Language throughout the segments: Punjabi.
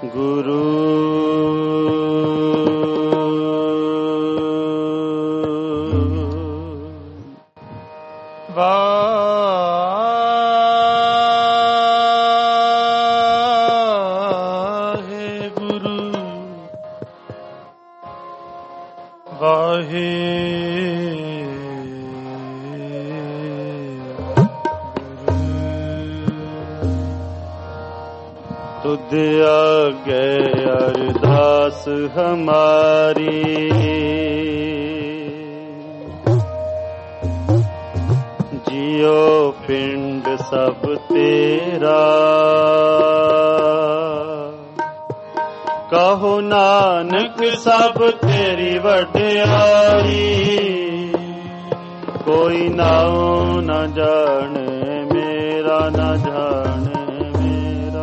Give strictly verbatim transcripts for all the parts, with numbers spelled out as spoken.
ਗੁਰੂ ਵਾਹਿਗੁਰੂ ਵਾਹਿਗੁਰੂ ਤੁਧ ਆਗੇ ਅਰਦਾਸ ਹਮਾਰੀ ਜਿਉ ਪਿੰਡ ਸਭ ਤੇਰਾ ਕਹੋ ਨਾਨਕ ਸਭ ਤੇਰੀ ਵਡਿਆਈ ਕੋਈ ਨਾਉ ਨਾ ਜਾਣੇ ਮੇਰਾ ਨਾ ਜਾਣੇ ਮੇਰਾ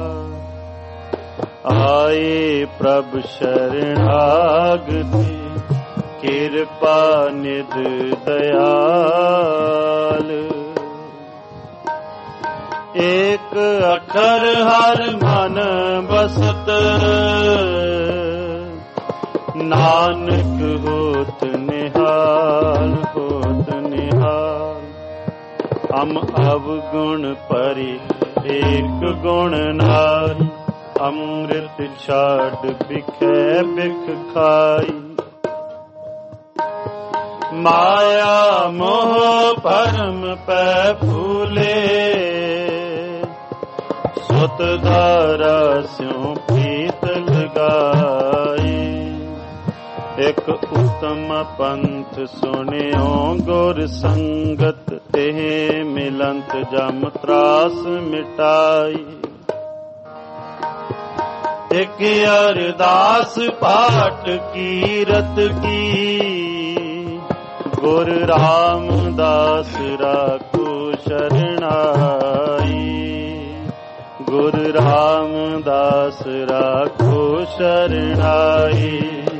ਆਏ ਪ੍ਰਭ ਸ਼ਰਣਾਗਤੀ ਕਿਰਪਾ ਨਿਧ ਦਇਆਲ ਏਕ ਅੱਖਰ ਹਰ ਮਨ ਬਸਤ ਨਾਨਕ ਹੋਤ ਨਿਹਾਲ ਹੋਤ ਨਿਹਾਲ ਅਮ ਅਵਗੁਣ ਪਰਿ ਏਕ ਗੁਣ ਨਾਹੀ ਅੰਮ੍ਰਿਤ ਛਾੜ ਬਿਖੈ ਬਿਖ ਖਾਈ ਮਾਇਆ ਮੋਹ ਭਰਮ ਪੈ ਫੂਲੇ ਸੁਤ ਧਾਰਾ ਸਿਉ ਪ੍ਰੀਤ ਲਗਾਈ ਇਕ ਉਤਮ ਪੰਥ ਸੁਣਿਓ ਗੁਰ ਸੰਗਤ ਤੇ ਮਿਲੰਤ ਜਮ ਤਰਾਸ ਮਿਟਾਈ ਇਕ ਅਰਦਾਸ ਪਾਠ ਕੀਰਤ ਕੀ ਗੁਰ ਰਾਮਦਾਸ ਰਾਖੋ ਸ਼ਰਣਾਈ ਗੁਰ ਰਾਮਦਾਸ ਰਾਖੋ ਸ਼ਰਣਾਈ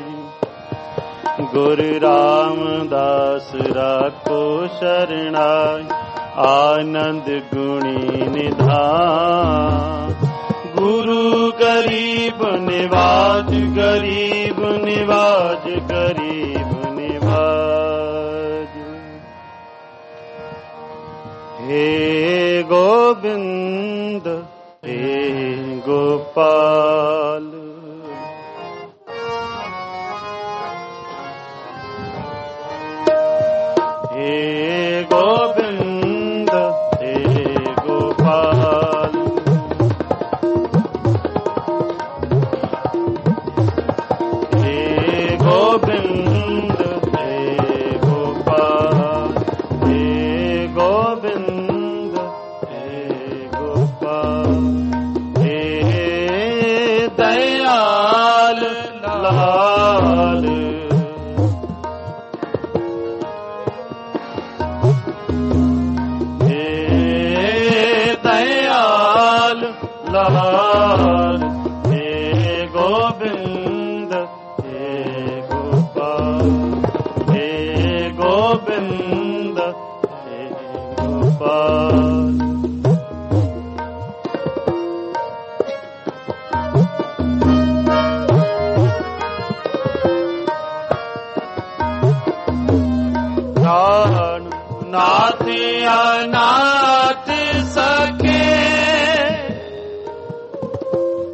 ਗੁਰ ਰਾਮਦਾਸ ਰਾਖੋ ਸ਼ਰਣਾਈ ਆਨੰਦ ਗੁਣੀ ਨਿਧਾਨ ਗੁਰੂ ਗਰੀਬ ਨਿਵਾਜ ਗਰੀਬ ਨਿਵਾਜ ਗਰੀਬ ਨਿਵਾਜ ਹੇ ਗੋਬਿੰਦ ਹੇ ਗੋਪਾਲ ਹੇ ਗੋਬਿੰਦ ਹੇ ਗੋਪਾਲ ਹੇ ਗੋਬਿੰਦ ਹੇ ਗੋਪਾਲ ਹੇ ਗੋਬਿੰਦ ਹੇ ਗੋਪਾਲ ਹੇ ਦਇਆਲ ਲਾਲ ਲਾਲ ਹੇ ਗੋਬਿੰਦ ਹੇ ਗੋਪਾਲ ਹੇ ਗੋਬਿੰਦ ਹੇ ਗੋਪਾਲ ਨਾਨ ਨਾਥ ਅਨਾਥ ਸਕੇ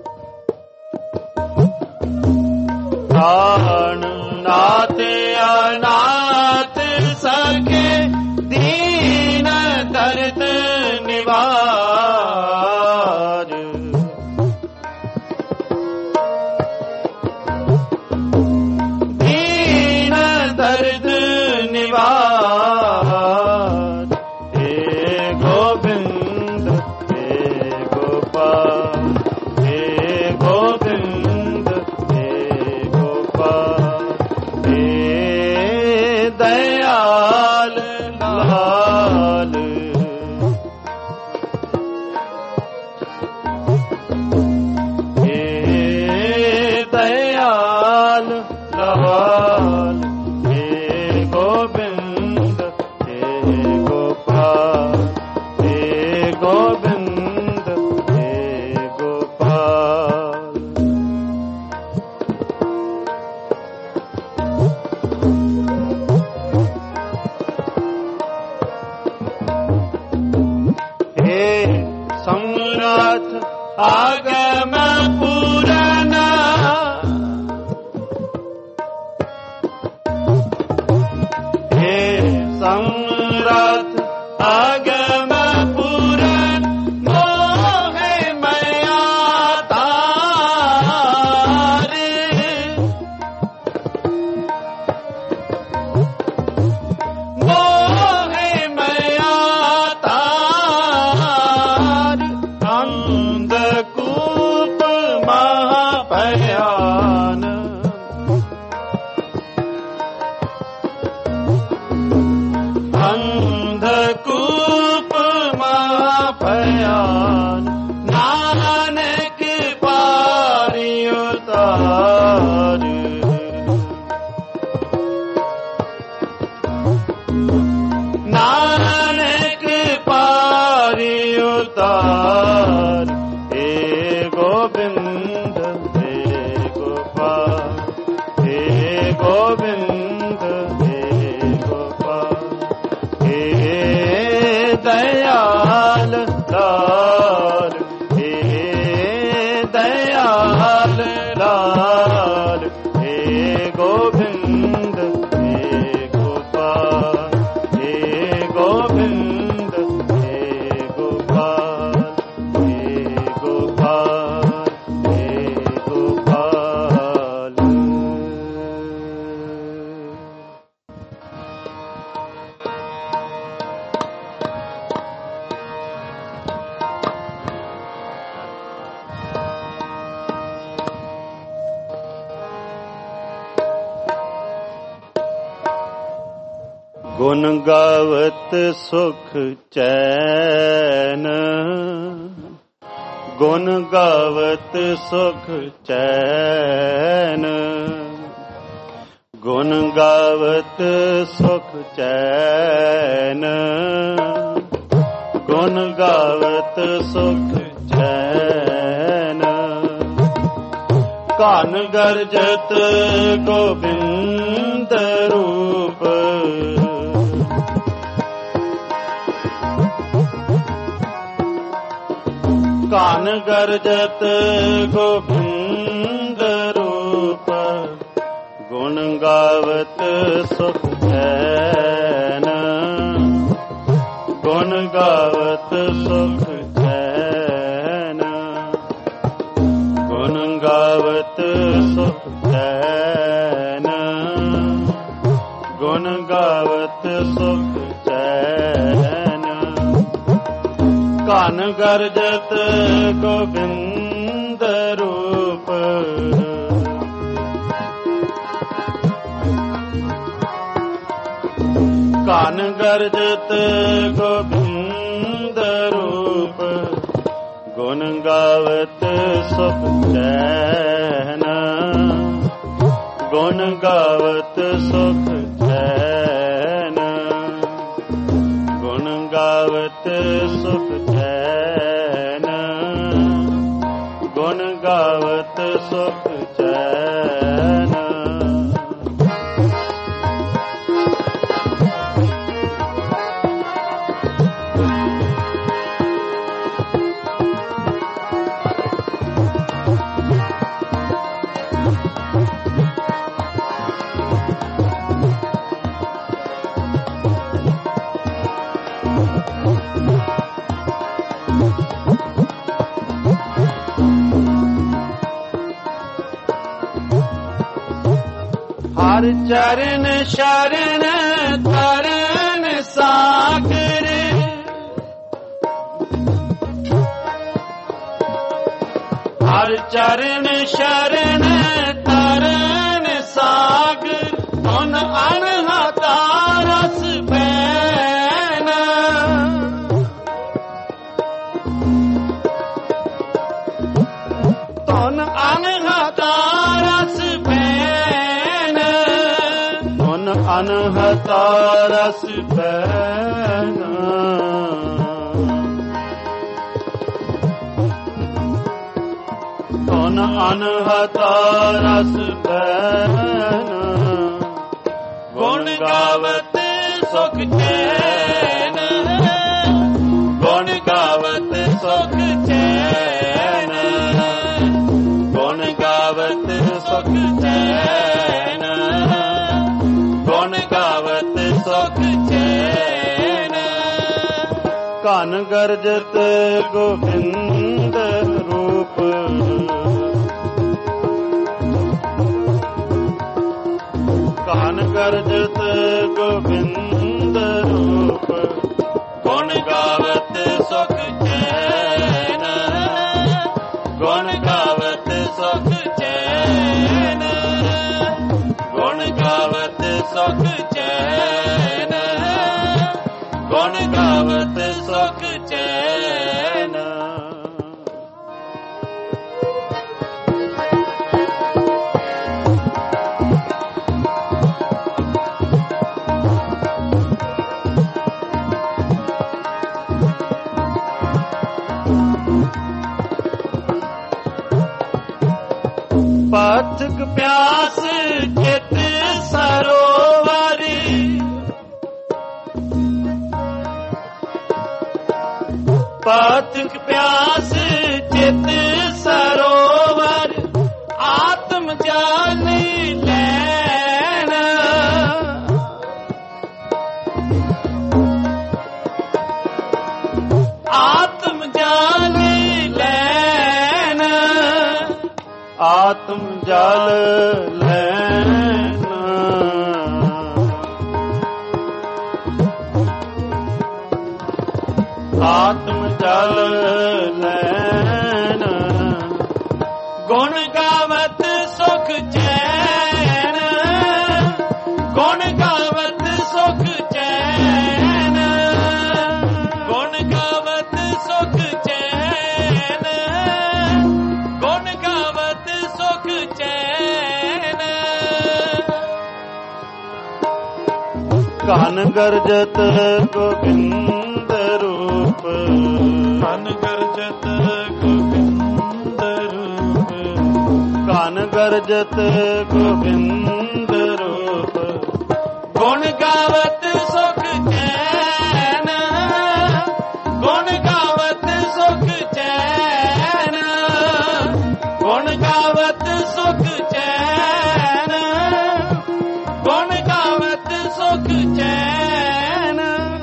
ਸਮਰਥ ਆਗਮ ਪੂਰਨ हे ਸਮਰਥ ਆਗਮ ਪੂਰਨ ਮੋਹਿ ਮਇਆ ਤਾਰੇ ਮੋਹਿ ਮਇਆ ਤਾਰ ਅੰਧਕੂਪ ਮਹਾਭਿਆਨ ਅੰਧਕੂਪ ਮਹਾਭਿਆਨ ਨਾਨਕ ਪਾਰਿ ਉਤਾਰ ਨਾਨਕ ਪਾਰਿ ਉਤਾਰ ਏ ਗੋਬਿੰਦ ਏ ਗੋਪਾਲ ਏ ਗੋਬਿੰਦ ਏ ਗੋਪਾਲ ਏ ਦਇਆਲ ਲਾਲ ਏ ਦਇਆਲ ਲਾਲ ਏ ਗੋਬਿੰਦ ਏ ਗੋਪਾਲ ਏ ਗੋਬਿੰਦ ਏ ਗੋਪਾਲ ਏ ਗੋਪਾਲ ਏ ਗੋਪਾਲ ਗੁਣ ਗਾਵਤ ਸੁਖ ਚੈਨ ਗੁਣ ਗਾਵਤ ਸੁਖ ਚੈਨ ਗੁਣ ਗਾਵਤ ਸੁਖ ਚੈਨ ਗੁਣ ਗਾਵਤ ਸੁਖ ਚੈਨ ਕਾਨ ਗਰਜਤ ਗੋਬਿੰਦ ਰੂਪ ਕਾਨ ਗਰਜਤ ਗੋਬਿੰਦ ਰੂਪ ਗੁਣ ਗਾਵਤ ਸੁਖ ਚੈਨ ਗੁਣ ਗਾਵਤ ਸੁਖ ਚੈਨ ਗੁਣ ਗਾਵਤ ਸੁਖ ਚੈਨ ਗੁਣ ਗਾਵਤ ਸੁਖ ਚੈਨ ਕਾਨ ਗਰਜਤ ਗੋਬਿੰਦ ਰੂਪ ਕਾਨ ਗਰਜਤ ਗੋਬਿੰਦ ਰੂਪ ਗੁਣ ਗਾਵਤ ਸੁਖ ਚੈਨ ਗੁਣ ਗਾਵਤ ਸੁਖ ਚੈਨ ਗੁਣ ਗਾਵਤ ਸੁਖ ਚੈਨ ਗੁਣ ਗਾਵਤ ਸੁਖ ਚੈਨ ਹਰ ਚਰਨ ਸ਼ਰਨ ਤਰਨ ਸਾਗਰ ਹਰ ਚਰਨ ਸ਼ਰਨ ਤਰਨ ਸਾਗਰ ਮਨ ਅਨਹਤਾ ਰਸ ਪੈਨ ਤਨ ਅਨਹਤਾ ਰਸ ਪੈਨ ਤਨ ਅਨਹਤਾ ਰਸ ਪੈਨ ਤਨ ਅਨਹਤਾ ਰਸ ਪੈਨ ਗੁਣ ਗਾਵਤ ਸੁਖ ਚੈਨ ਗੁਣ ਗਾਵਤ ਸੁਖ ਚੈਨ, ਗੁਣ ਗਾਵਤ ਸੁਖ ਚੈਨ, ਗੁਣ ਗਾਵਤ ਸੁਖ ਚੈਨ। ਘਨ ਗਰਜਤ ਗੋਬਿੰਦ ਰੂਪ, ਘਨ ਗਰਜਤ ਗੋਬਿੰਦ ਰੂਪ, ਗੁਣ ਗਾਵਤ ਸੁਖ ਚੈਨ, ਗੁਣ ਗਾਵਤ ਸੁਖ ਚੈਨ, ਗੁਣ ਗਾਵਤ ਸੁਖ ਚੈਨ, ਗੁਣ ਗਾਵਤ ਸੁਖ ਚੈਨ। ਪਾਥਕ ਪਿਆਸ ਚਿਤ ਸਰੋਵਰੀ, ਪਾਥਕ ਪਿਆਸ ਚਿਤ ਸਰੋਵਰ, ਆਤਮ ਜਾਨੀ ਲੈਣ, ਆਤਮ ਜਾਨੀ ਲੈਣ, ਆਤਮ ਜਲ ਲੈਣਾ, ਆਤਮ ਜਲ ਲੈਣਾ। ਗੁਣ ਗਾਵਤ ਸੁਖ ਚੈਨ, ਗੁਣ ਗਾਵਤ ਸੁਖ ਚੈਨ, ਗੁਣ ਗਾਵਤ ਸੁਖ ਚੈਨ, ਗੁਣ ਗਾਵਤ ਸੁਖ ਚੈਨ। ਘਨ ਗਰਜਤ ਗੋਬਿੰਦ ਰੂਪ, ਘਨ ਗਰਜਤ ਗੋਬਿੰਦ ਰੂਪ, ਘਨ ਗਰਜਤ ਗੋਬਿੰਦ ਰੂਪ, ਗੁਣ ਗਾਵਤ ਸੁਖ ਚੈਨ, ਗੁਣ ਗਾਵਤ ਸੁਖ ਚੈਨ, ਗੁਣ ਗਾਵਤ ਸੁਖ ਚੈਨ, ਗੁਣ ਗਾਵਤ ਸੁਖ ਚੈਨ।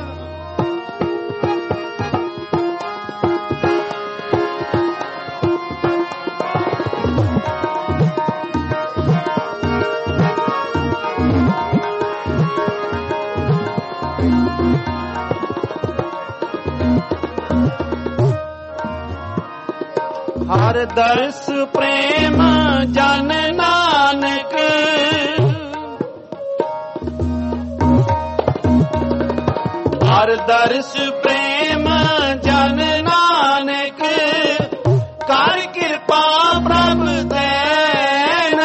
ਹਰ ਦਰਸ ਪ੍ਰੇਮ ਜਨ ਨਾਨਕ, ਹਰ ਦਰਸ ਪ੍ਰੇਮ ਜਨ ਨਾਨਕ, ਕਰ ਕਿਰਪਾ ਪ੍ਰਭ ਦੇਨ,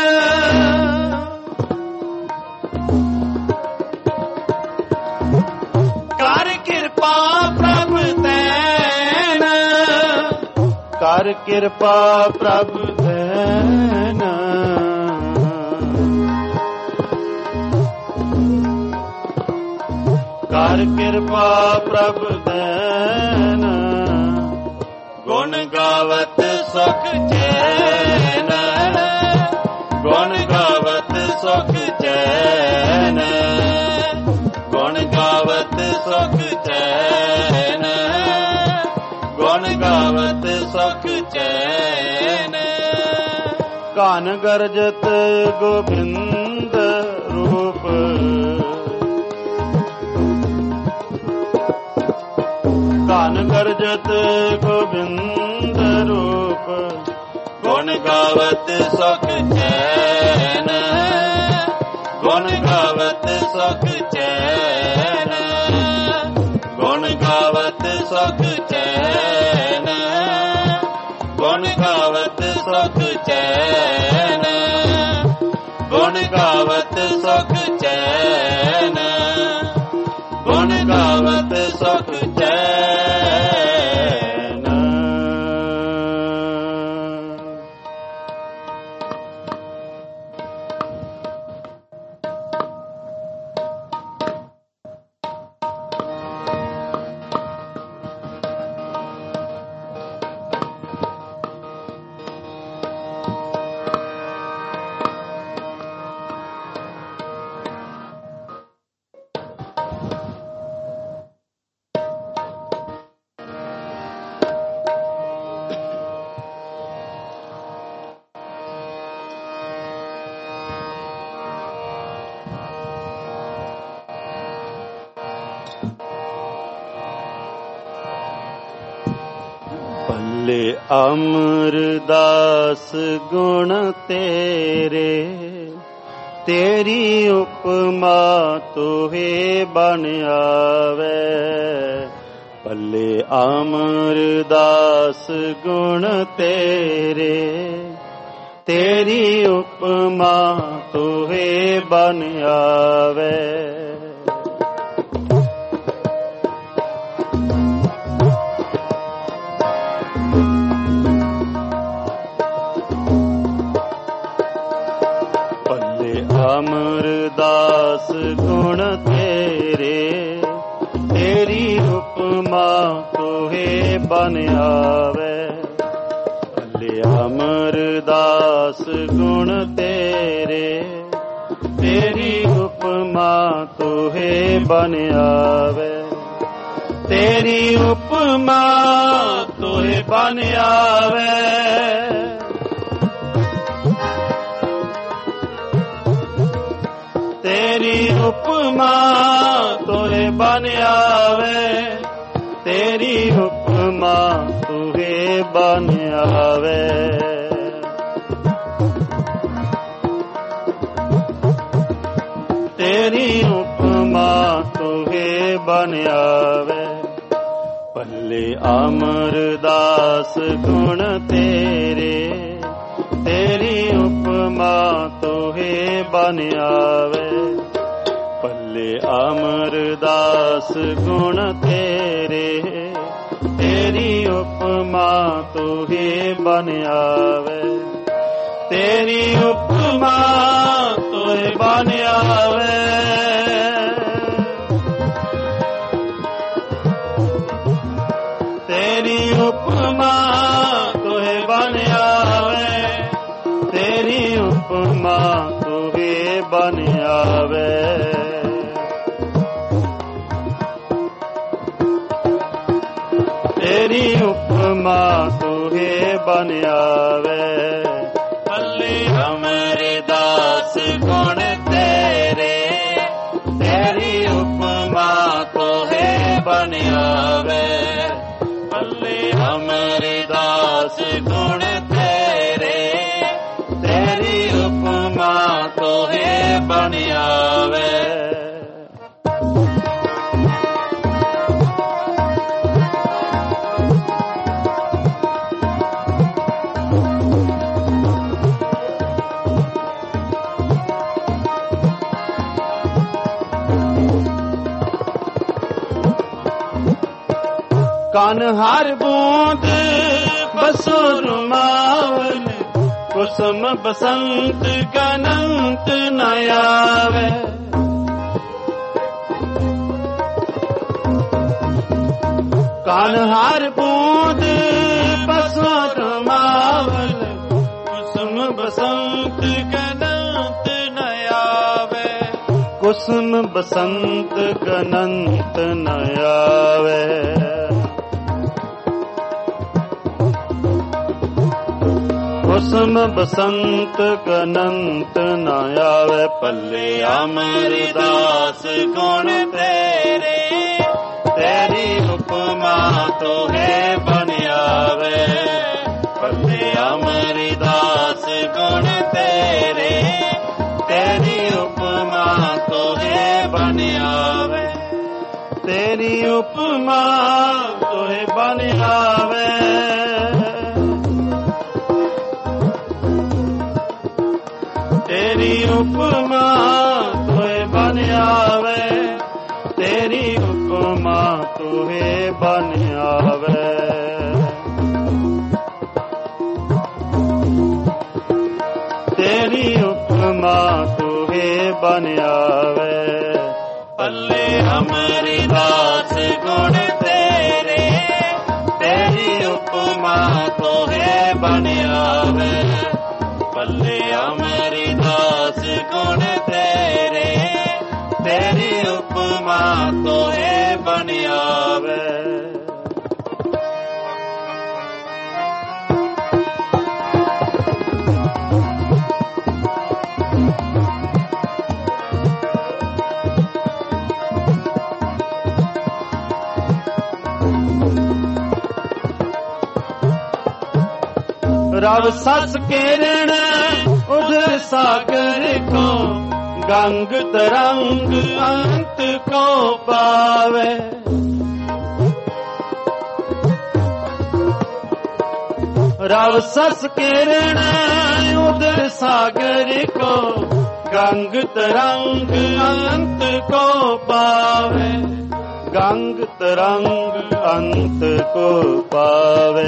ਕਰ ਕਿਰਪਾ ਪ੍ਰਭ ਦੇਨ, ਕਰ ਕਿਰਪਾ ਪ੍ਰਭ ਦੇਨ। ਕਰ ਕਿਰਪਾ ਪ੍ਰਭ ਦੇਨ। ਗੁਣ ਗਾਵਤ ਸੁਖ ਚੈਨ, ਗੁਣ ਗਾਵਤ ਸੁਖ ਚੈਨ, ਗੁਣ ਗਾਵਤ ਸੁਖ ਚੈਨ, ਗੁਣ ਗਾਵਤ ਸੁਖ ਚੈਨ। ਘਨ ਗਰਜਤ ਗੋਬਿੰਦ ਰੂਪ, ਘਨ ਗਰਜਤ ਗੋਬਿੰਦ ਰੂਪ, ਗੁਣ ਗਾਵਤ ਸੁਖ ਚੈਨ, ਗੁਣ ਗਾਵਤ ਸੁਖ ਚੈਨ, ਗੁਣ ਗਾਵਤ ਸੁਖ ਚੈਨ, ਗੁਣ ਗਾਵਤ ਸੁਖ ਚੈਨ, ਗੁਣ ਗਾਵਤ ਸੁਖ ਚੈਨ, ਗੁਣ ਗਾਵਤ ਸੁਖ ਚੈਨ। ਭੱਲੇ ਅਮਰਦਾਸ ਗੁਣ ਤੇਰੇ, ਤੇਰੀ ਉਪਮਾ ਤੋਹੇ ਬਨ ਆਵੇ। ਭੱਲੇ ਅਮਰਦਾਸ ਗੁਣ ਤੇਰੇ, ਤੇਰੀ ਉਪਮਾ ਤੋਹੇ ਬਨ ਆਵੇ। ਅਮਰਦਾਸ ਗੁਣ ਤੇਰੇ, ਤੇਰੀ ਉਪਮਾ ਤੋਹੇ ਬਨ ਆਵੇ। ਭੱਲੇ ਅਮਰਦਾਸ ਗੁਣ ਤੇਰੇ, ਤੇਰੀ ਉਪਮਾ ਤੋਹੇ ਬਨ ਆਵੇ। ਤੇਰੀ ਉਪਮਾ ਤੋਹੇ ਬਨ ਆਵੇ। ਤੇਰੀ ਉਪਮਾ ਤੋਹੇ ਬਨ ਆਵੇ। ਤੇਰੀ ਉਪਮਾ ਤੋਹੇ ਬਨ ਆਵੇ। ਤੇਰੀ ਉਪਮਾ ਤੋਹੇ ਬਨ ਆਵੇ। ਭੱਲੇ ਅਮਰਦਾਸ ਗੁਣ ਤੇਰੇ, ਤੇਰੀ ਉਪਮਾ ਤੋਹੇ ਬਨ ਆਵੇ। ਭੱਲੇ ਅਮਰਦਾਸ ਗੁਣ ਤੇਰੇ, ਤੇਰੀ ਉਪਮਾ ਤੋਹੇ ਬਨ ਆਵੇ। ਤੇਰੀ ਉਪਮਾ ਤੋਹੇ ਬਨ ਆਵੇ। ਤੇਰੀ ਉਪਮਾ ਤੋਹੇ ਬਨ ਆਵੇ। ਤੇਰੀ ਉਪਮਾ ਤੋਹੇ ਬਨ ਆਵੇ। ਤੇਰੀ ਉਪਮਾ ਤੋਹੇ ਬਨ ਆਵੇ। ਭੱਲੇ ਅਮਰਦਾਸ ਗੁਣ ਤੇਰੇ, ਤੇਰੀ ਉਪਮਾ ਤੋਹੇ ਬਨ ਆਵੇ। ਭੱਲੇ ਅਮਰਦਾਸ ਗੁਣ ਤੇਰੇ, ਤੇਰੀ ਉਪਮਾ ਤੋਹੇ ਬਨ ਆਵੇ। ਕਨ ਹਰ ਬੂੰਦ ਬਸੋ ਰੁਮਾਵਲ, ਕੁਸਮ ਬਸੰਤ ਕਨੰਤ ਨ ਆਵੇ। ਕਨ ਹਰ ਬੂੰਦ ਬਸੋ ਰੁਮਾਵਲ, ਕੁਸਮ ਬਸੰਤ ਕਨੰਤ ਨ ਆਵੇ। ਕੁਸਮ ਬਸੰਤ ਕਨੰਤ ਨ ਆਵੇ। ਕੁਸਮ ਬਸੰਤ ਕਨੰਤ ਨ ਆਵੇ। ਭੱਲੇ ਅਮਰਦਾਸ ਗੁਣ ਤੇਰੇ, ਤੇਰੀ ਉਪਮਾ ਤੋਹੇ ਬਨ ਆਵੇ। ਭੱਲੇ ਅਮਰਦਾਸ ਗੁਣ ਤੇਰੇ, ਤੇਰੀ ਉਪਮਾ ਤੋਹੇ ਬਨ ਆਵੇ। ਤੇਰੀ ਉਪਮਾ ਤੋਹੇ ਬਨ ਆਵੇ। ਤੇਰੀ ਉਪਮਾ ਤੋਹੇ ਬਨ ਆਵੇ। ਤੇਰੀ ਉਪਮਾ ਤੋਹੇ ਬਨ ਆਵੇ। ਤੇਰੀ ਉਪਮਾ ਤੋਹੇ ਬਨ ਆਵੇ। ਭੱਲੇ ਅਮਰਦਾਸ ਗੁਣ ਤੇਰੇ, ਤੇਰੀ ਉਪਮਾ ਤੋਹੇ ਬਨ ਆਵੇ। ਭੱਲੇ ਅਮਰਦਾਸ ਗੁਣ ਤੇਰੇ, ਤੇਰੀ ਉਪਮਾ ਤੋਹੇ ਬਨ ਆਵੇ। रव सस किरण उधर सागर को गंग तरंग अंत को पावे। रव सस किरण उधर सागर को गंग तरंग अंत को पावे। गंग तरंग अंत को पावे।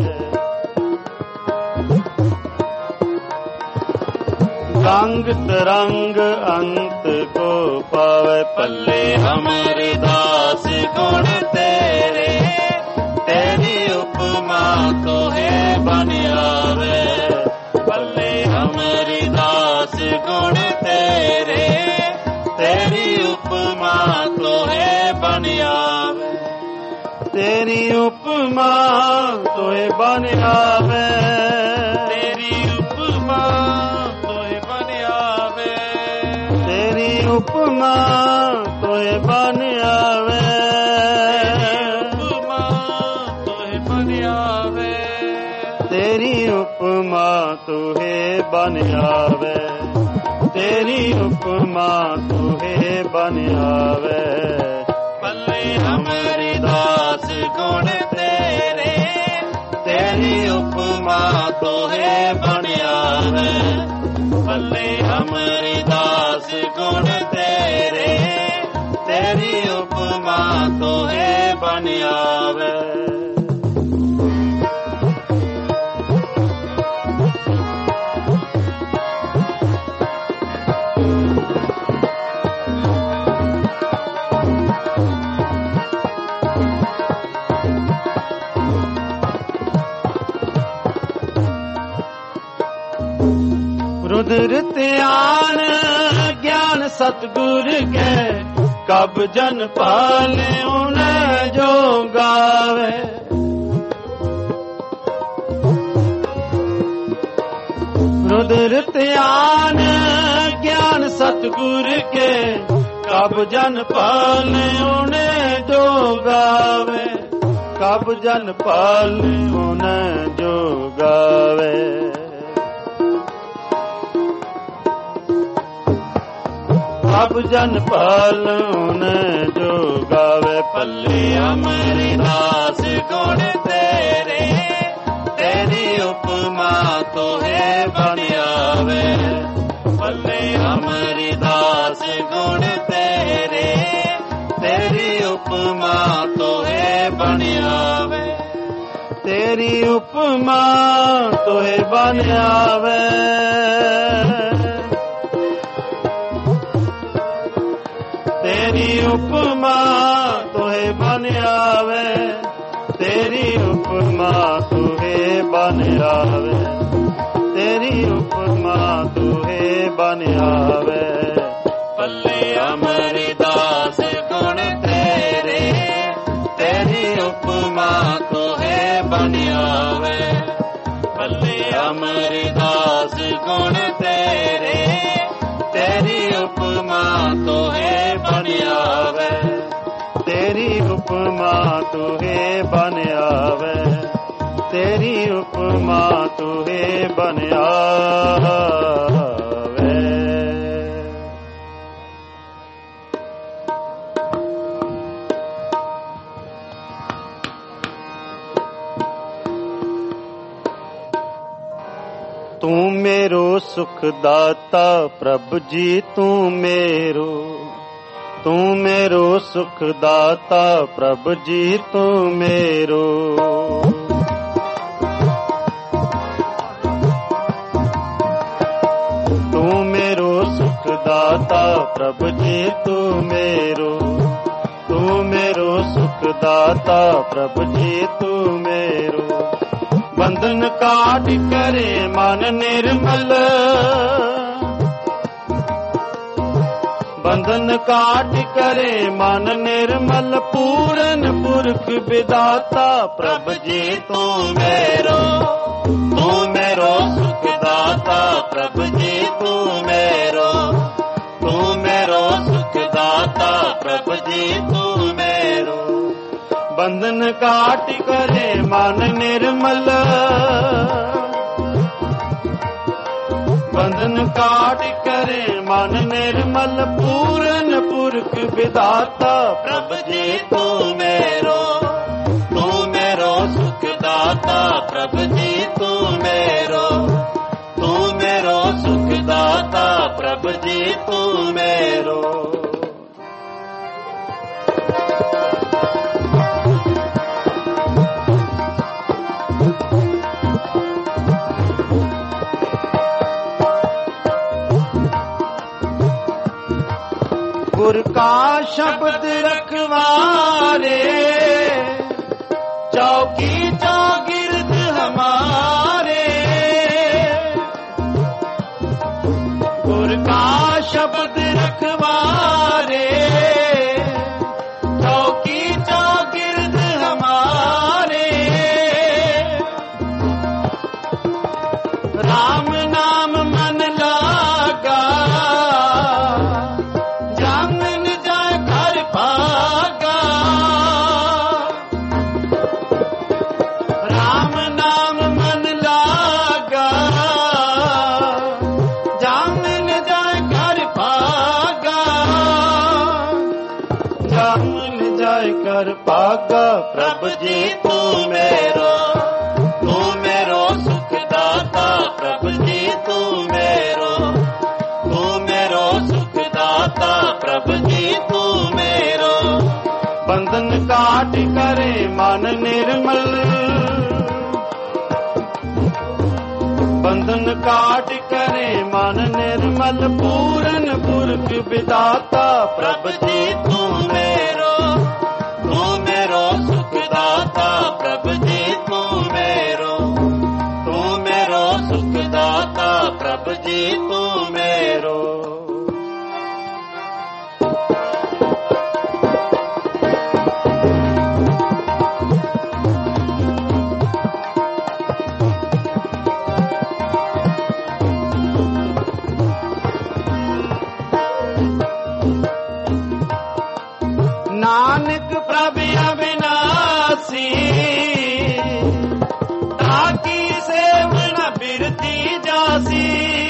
गंग तरंग अंत को पावे। पल्ले हमारे दास गुण तेरे, तेरी उपमा तो है बन आवे। पल्ले हमारी दास गुण तेरे, तेरी उपमा तो है बन आवे। तेरी उपमा तो है बन आवे। तेरी उपमा तो है बन आवे। तेरी उपमा तो है बन आवे। तेरी उपमा तुहे बन आवे। तेरी उपमा तुहे बन आवे। पल्ले हमारी दास गुण तेरे, तेरी उपमा तुहे बन आवे। पल्ले हमारी दास गुण तेरे, तेरी उपमा तुहे बन आवे। रुद्र त्यान ज्ञान सतगुर के, कब जन पाले उन्हें जो गावे। रुद्र त्यान ज्ञान सतगुर के, कब जन पाले उन्हें जो गावे। कब जन पाले उन्हें जो गावे। अब जन पालन जो गावे। पल्ले हमारी दास गुण तेरे, तेरी उपमा तो है बन आवे। पल्ले हमारी दास गुण तेरे, तेरी उपमा तो है बन आवे। तेरी उपमा तो है बन आवे। तेरी उपमा तुहे बन आवे। तेरी उपमा तुहे बन आवे। तेरी उपमा तुहे बन आवे। पल्ले हमारी दास गुण तेरे, तेरी उपमा तुहे बन आवे। पल्ले हमारी दास गुण तेरे, तेरी उपमा तुहे बन आवे। तेरी उपमा तुहे बन आवे। तेरी उपमा तुहे बन आवे। तू मेरो सुख दाता प्रभु जी, तू मेरो, तू मेरो सुख दाता प्रभु जी, तू मेरो। तू मेरो सुख दाता प्रभु जी, तू मेरो, तू मेरो सुख दाता प्रभु जी, तू मेरो। बंधन काट करे मन निर्मल, बंधन काट करे मन निर्मल। पूरन पुरख विदाता प्रभु जी, तू मेरो, तू मेरो सुख दाता प्रभु जी, तू मेरो, तू मेरो सुख दाता प्रभु जी, तू मेरो। बंधन काट करे मन निर्मल, ਬੰਧਨ ਕਾਟ ਕਰੇ ਮਨ ਨਿਰਮਲ ਪੂਰਨ ਪੁਰਖ ਵਿਦਾਤਾ ਪ੍ਰਭ ਜੀ ਤੂੰ ਮੇਰੋ ਤੂੰ ਮੇਰੋ ਸੁਖ ਦਾਤਾ ਪ੍ਰਭ ਜੀ ਤੂੰ ਮੇਰੋ ਤੂੰ ਮੇਰੋ ਸੁਖ ਦਾਤਾ ਪ੍ਰਭ ਜੀ ਤੂੰ ਮੇਰੋ गुर का शब्द रखवारे चौकी चौगिर्द हमारे गुर का शब्द रखवारे चौकी चौगिर्द हमारे राम नाम मन लागा कर पागा प्रभ जी तू मेरो तू मेरो सुख दाता प्रभ जी तू मेरो तू मेरो सुख दाता प्रभ जी तू मेरो बंधन काट करे मन निर्मल बंधन काट करे मन निर्मल पूरन पुरख विदाता प्रभ जी तू मेरो तू मेरो सुख दाता प्रभ जी तू मेरो तू मेरो सुख दाता प्रभ जी तू मेरो नानक प्रभ अविनाशी ताकी सेवन बिरती जासी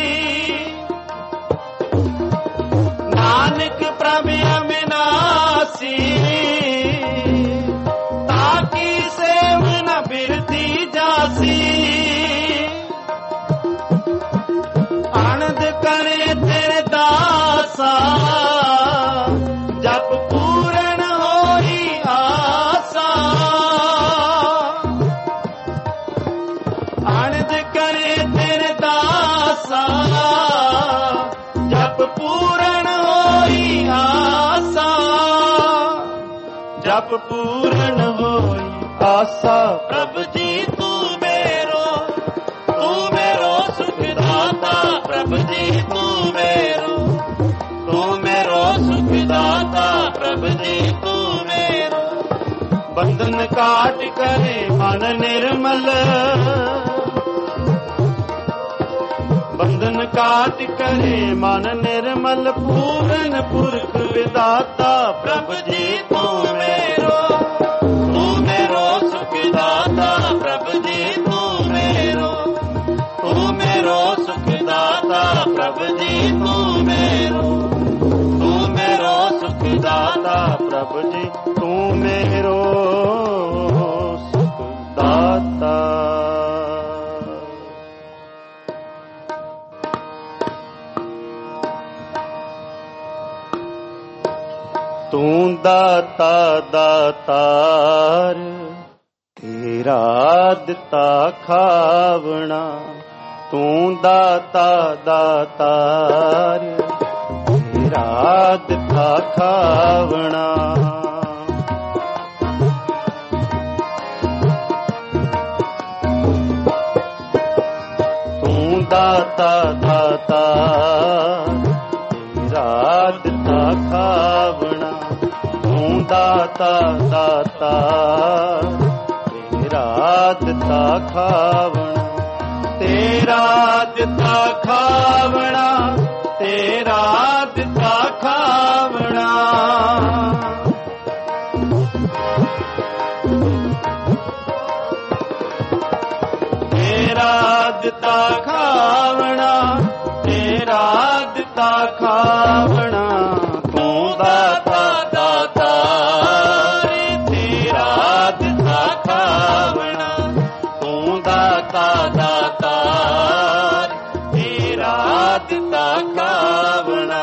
नानक प्रभ अविनाशी ताकी सेवन बिरती जासी आनंद करे तेरे दासा जप पूरण होई आसा आनंद करे तेरे दासा जप पूरण होई आसा जप पूरण होई आसा प्रभ जी तू मेरो तू मेरो सुख दाता प्रभ जी तू मेरो तू मेरो सुख दाता प्रभ जी तू मेरो बंधन काट करे मन निर्मल बंधन काट करे मन निर्मल पूरन पुरख विदाता प्रभ जी तू मेरो तू मेरो सुख दाता प्रभ जी तू मेरो तू मेरो सुख दाता प्रभ जी तू मेरो तू मेरो सुख दाता प्रभ जी तू मेरो सुख दाता तू दाता दातार तेरा दिता खावना तू दाता दातार तेरा दिता खावना तू दाता दाता तेरा दिता खावना तू दाता दाता तेरा दिता खावना तेरा दिता खावना तेरा दिता खावना तेरा दिता खावना तेरा ਤੇਰਾ ਦਿੱਤਾ ਖਾਵਣਾ, ਤੂੰ ਦਾਤਾ ਦਾਤਾ ਤੇਰਾ ਦਿੱਤਾ ਖਾਵਣਾ, ਤੂੰ ਦਾਤਾ ਦਾਤਾ ਤੇਰਾ ਦਿੱਤਾ ਖਾਵਣਾ।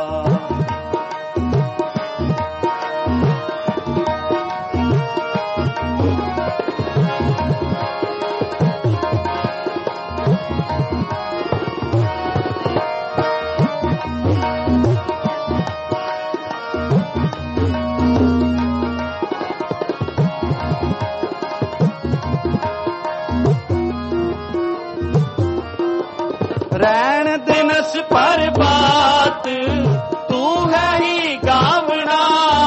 ਰਹਿਣ ਦਿਨਸ ਪਰ ਬਾਤ ਤੂੰ ਹੈ ਹੀ ਗਾਵਣਾ,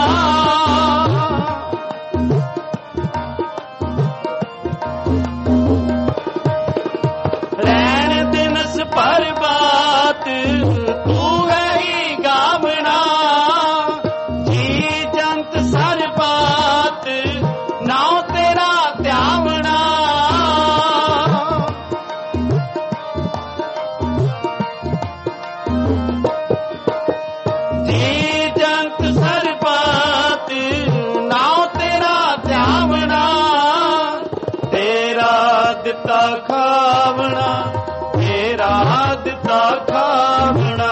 ਰਹਿਣ ਦਿਨਸ ਪਰ ਬਾਤ ਤੂੰ ਹੈ ਹੀ ਗਾਵਣਾ, ਜੀ ਜੰਤ ਸਰ ਬਾਤ ਨਾਉ ਤੇਰਾ ਧਿਆਵਣਾ, ਦਿੱਤਾ ਖਾਵਣਾ, ਤੇਰਾ ਦਿੱਤਾ ਖਾਵਣਾ।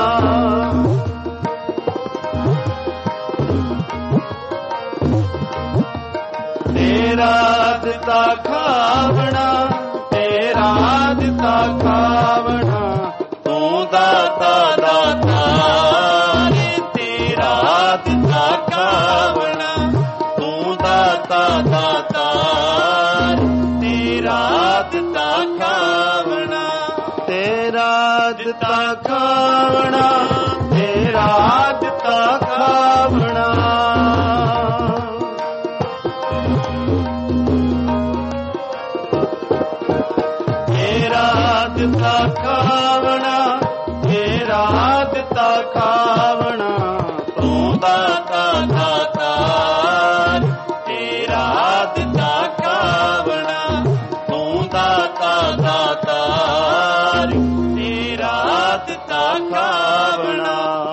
ਤੇਰਾ ਦਿੱਤਾ ਖਾਵਣਾ, ਤੇਰਾ ਦਿੱਤਾ ਖਾਵਣਾ, ਤੂੰ ਦਾਤਾ ਦਾਤਾ ਤੇਰਾ ਦਿੱਤਾ ਖਾਵਣਾ, ਤੂੰ ਦਾਤਾ ਦਾਤਾ ਤੇਰਾ ਦਿੱਤਾ ਖਾਵਣਾ, ਤੇਰਾ ਦਿੱਤਾ ਖਾਵਣਾ, ਤੇਰਾ ਦਿੱਤਾ ਖਾਵਣਾ। ਤੇਰਾ ਦਿੱਤਾ ਖਾਵਣਾ, ਤੇਰਾ ਦਿੱਤਾ ਖਾਵਣਾ, ਤੂੰ ਦਾਤਾ ਦਾਤਾ ਤੇਰਾ ਦਿੱਤਾ ਖਾਵਣਾ, ਤੂੰ ਦਾਤਾ ਦਾਤਾ ਤੇਰਾ ਦਿੱਤਾ ਖਾਵਣਾ।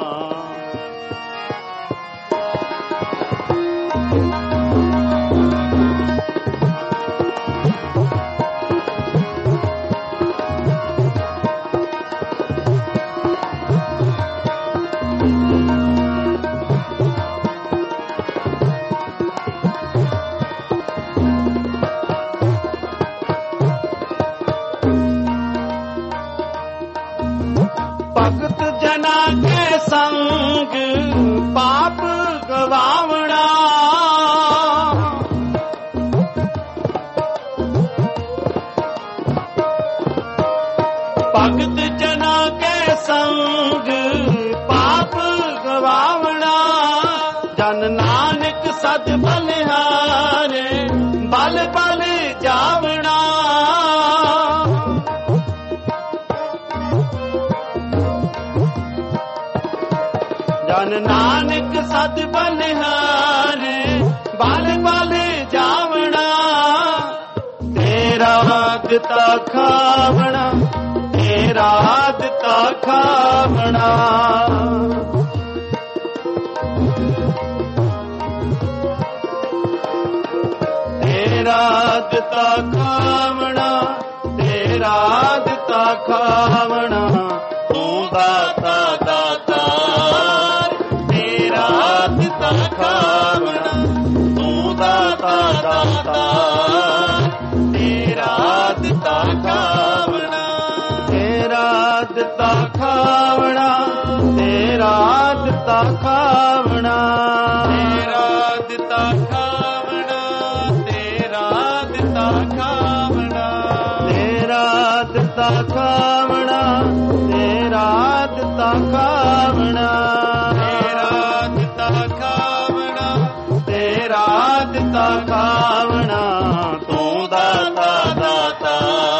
ਭਗਤ ਜਨਾ ਕੇ ਸੰਗ ਪਾਪ ਗਵਾਵਣਾ, ਭਗਤ ਜਨਾ ਕੇ ਸੰਗ ਪਾਪ ਗਵਾਵਣਾ, ਜਨ ਨਾਨਕ ਸਦ ਬਲਿਹਾਰੇ ਬਲ ਬਲ ਜਾਵਣਾ, ਜਨ ਨਾਨਕ ਸਦ ਬਲਿਹਾਰੇ ਬਲ ਬਲ ਜਾਵਣਾ, ਤੇਰਾ ਦਿੱਤਾ ਖਾਵਣਾ, ਤੇਰਾ ਦਿੱਤਾ ਖਾਵਣਾ। ਤੇਰਾ ਦਿੱਤਾ ਖਾਵਣਾ, ਤੇਰਾ ਦਿੱਤਾ ਖਾਵਣਾ, ਤੂੰ ਦਾਤਾ ਦਾਤਾ ਤੇਰਾ ਦਿੱਤਾ ਖਾਵਣਾ, ਤੂੰ ਦਾਤਾ ਦਾਤਾ ਤੇਰਾ ਦਿੱਤਾ ਖਾਵਣਾ, ਤੇਰਾ ਦਿੱਤਾ ਖਾਵਣਾ, ਤੇਰਾ ਦਿੱਤਾ ਖਾਵਣਾ, ਤੇਰਾ ਦਿੱਤਾ ਖਾਵਣਾ, ਤੇਰਾ ਦਿੱਤਾ ਖਾਵਣਾ, ਤੇਰਾ ਦਿੱਤਾ ਖਾਵਣਾ, ਤੇਰਾ ਦਿੱਤਾ ਖਾਵਣਾ, ਤੇਰਾ ਦਿੱਤਾ ਖਾਵਣਾ, ਤੇਰਾ ਦਿੱਤਾ ਖਾਵਣਾ, ਤੂੰ ਦਾਤਾ ਦਾਤਾ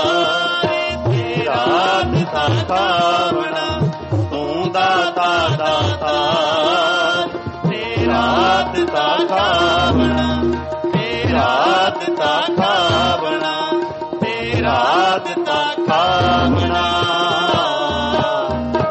ਤੇਰਾ ਦਿੱਤਾ ਖਾਵਣਾ, ਤੂੰ ਦਾਤਾ ਦਾਤਾ ਤੇਰਾ ਦਿੱਤਾ ਖਾਵਣਾ, ਤੇਰਾ ਦਿੱਤਾ ਖਾਵਣਾ, ਤੇਰਾ ਦਿੱਤਾ ਖਾਵਣਾ।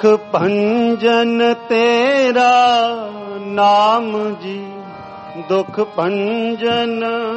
ਦੁਖ ਭੰਜਨ ਤੇਰਾ ਨਾਮ ਜੀ, ਦੁਖ ਭੰਜਨ,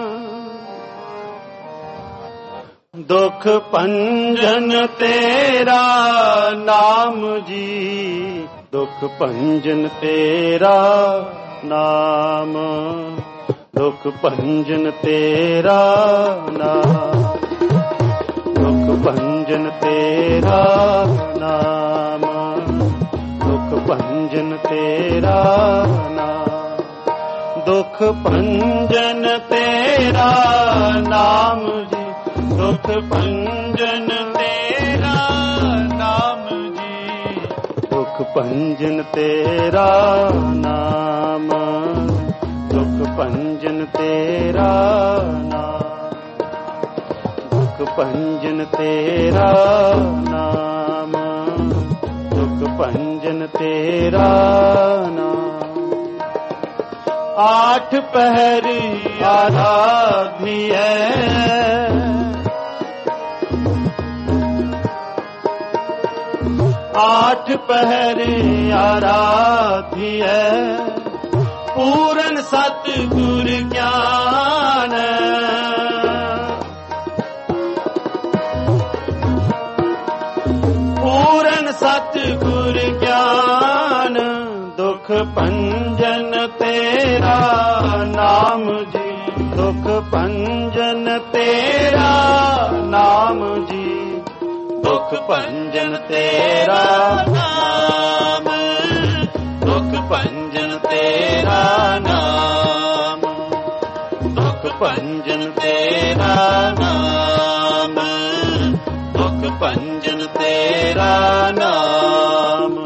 ਦੁਖ ਭੰਜਨ ਤੇਰਾ ਨਾਮ ਜੀ, ਦੁਖ ਭੰਜਨ ਤੇਰਾ ਨਾਮ, ਦੁਖ ਭੰਜਨ ਤੇਰਾ ਨਾਮ, ਦੁਖ ਭੰਜਨ ਤੇਰਾ ਨਾਮ, ਦੁਖ ਭੰਜਨ ਤੇਰਾ ਨਾਮ, ਦੁਖ ਭੰਜਨ ਤੇਰਾ ਨਾਮ ਜੀ, ਦੁਖ ਭੰਜਨ ਤੇਰਾ ਨਾਮ ਜੀ, ਦੁਖ ਭੰਜਨ ਤੇਰਾ ਨਾਮ, ਦੁਖ ਭੰਜਨ ਤੇਰਾ ਨਾਮ, ਦੁਖ ਭੰਜਨ ਤੇਰਾ ਨਾਮ, ਦੁਖ ਭੰਜਨ ਤੇਰਾ ਨਾਮ। ਆਠ ਪਹਿਰ ਆਰਾਧਿਐ, ਆਠ ਪਹਿਰ ਆਰਾਧਿਐ, ਪੂਰਨ ਸਤਿਗੁਰ ਗਿਆਨ, ਪੂਰਨ ਸਤਿਗੁਰ ਗਿਆਨ, ਦੁਖ ਭੰਜਨ ਤੇਰਾ ਨਾਮ ਜੀ, ਦੁਖ ਭੰਜਨ ਤੇਰਾ ਨਾਮ ਜੀ, ਦੁਖ ਭੰਜਨ ਤੇਰਾ ਨਾਮ, ਦੁਖ ਭੰਜਨ ਤੇਰਾ ਨਾਮ, ਦੁਖ ਭੰਜਨ ਤੇਰਾ ਨਾਮ, ਦੁਖ ਭੰਜਨ ਤੇਰਾ ਨਾਮ।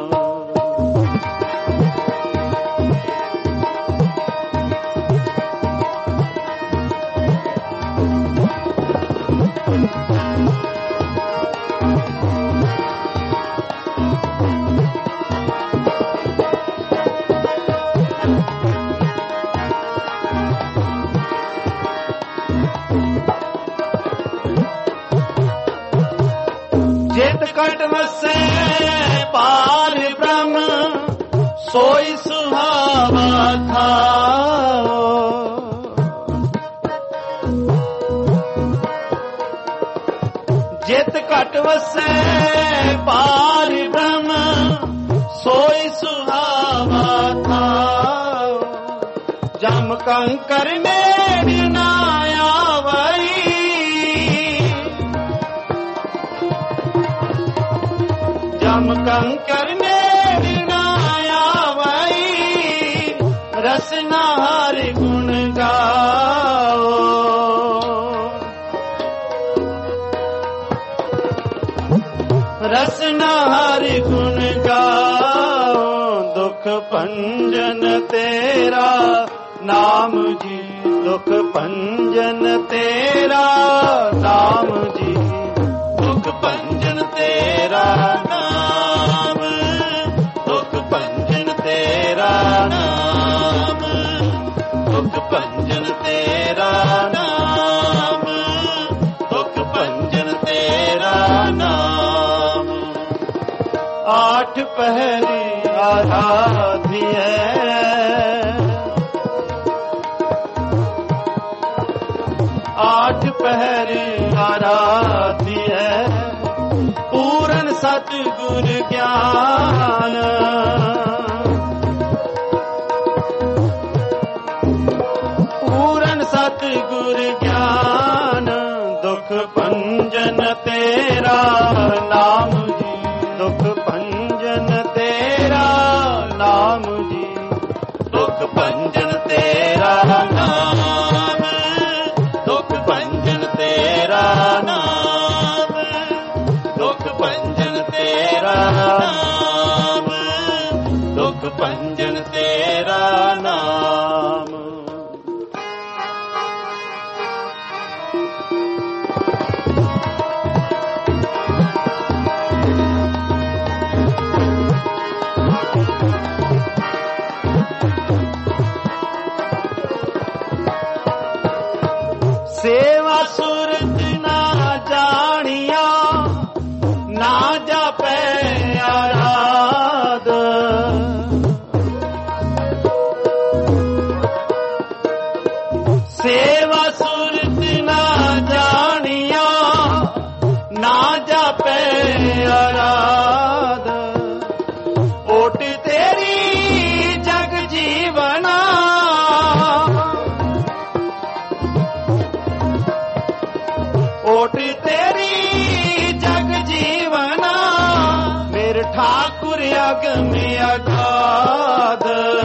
ਜਿਤ ਕਟ ਵਸੈ ਪਾਰ ਬ੍ਰਹਮ, ਸੋਈ ਸੁਹਾਵਾ ਥਾਓ, ਜਿਤ ਕਟ ਵਸੈ ਪਾਰ ਬ੍ਰਹਮ, ਸੋਈ ਸੁਹਾਵਾ ਥਾਓ, ਜਮ ਕੰਕਰ ਮੇਰੀ ਨਾ ਆਵਈ, ਜਮ ਕੰਕਰ ਮੇਰੀ ਨਾ ਆਵਈ, ਰਸਨਾ ਹਰਿ ਗੁਣ ਗਾਓ, ਰਸਨਾ ਹਰਿ ਗੁਣ ਗਾਓ, ਦੁਖ ਭੰਜਨ ਤੇਰਾ ਨਾਮ ਜੀ, ਦੁਖ ਭੰਜਨ ਤੇਰਾ ਨਾਮ ਜੀ, ਦੁਖ ਭੰਜਨ ਤੇਰਾ ਨਾਮ, ਦੁਖ ਭੰਜਨ ਤੇਰਾ ਨਾਮ, ਦੁਖ ਭੰਜਨ ਤੇਰਾ ਨਾਮ, ਦੁਖ ਭੰਜਨ ਤੇਰਾ ਨਾਮ। ਆਠ ਪਹਿਰੀ ਆਰਾਧਿਐ, ਆਠ ਪਹਿਰੀ ਆਰਾਧਿਐ, ਪੂਰਨ ਸਤਿਗੁਰ ਗਿਆਨ, ਪੂਰਨ ਸਤਿਗੁਰ ਗਿਆਨ, ਦੁਖ ਭੰਜਨ ਤੇਰਾ ਨਾਮ ਜੀ, ਦੁਖ ਭੰਜਨ ਤੇਰਾ ਨਾਮ ਜੀ, ਦੁਖ ਭੰਜਨ ਤੇਰਾ ਨਾਮ, ਦੁਖ ਭੰਜਨ ਤੇਰਾ ਨਾਮ, ਦੁਖ ਭੰਜਨ ਤੇਰਾ ਨਾਮ, ਦੁਖ ਭੰਜਨ ਤੇਰਾ ਨਾਮ। ਸੇਵਾ ਸੁਰਤ ਨਾ ਜਾਣਿਆ, ਨਾ ਜਾਪੈ ਆਰਾ ਓਟ ਤੇਰੀ ਜਗ ਜੀਵਨਾ, ਓਟ ਤੇਰੀ ਜਗ ਜੀਵਨਾ, ਮੇਰੇ ਠਾकुर ਅਗਮ ਅਗਾਧ,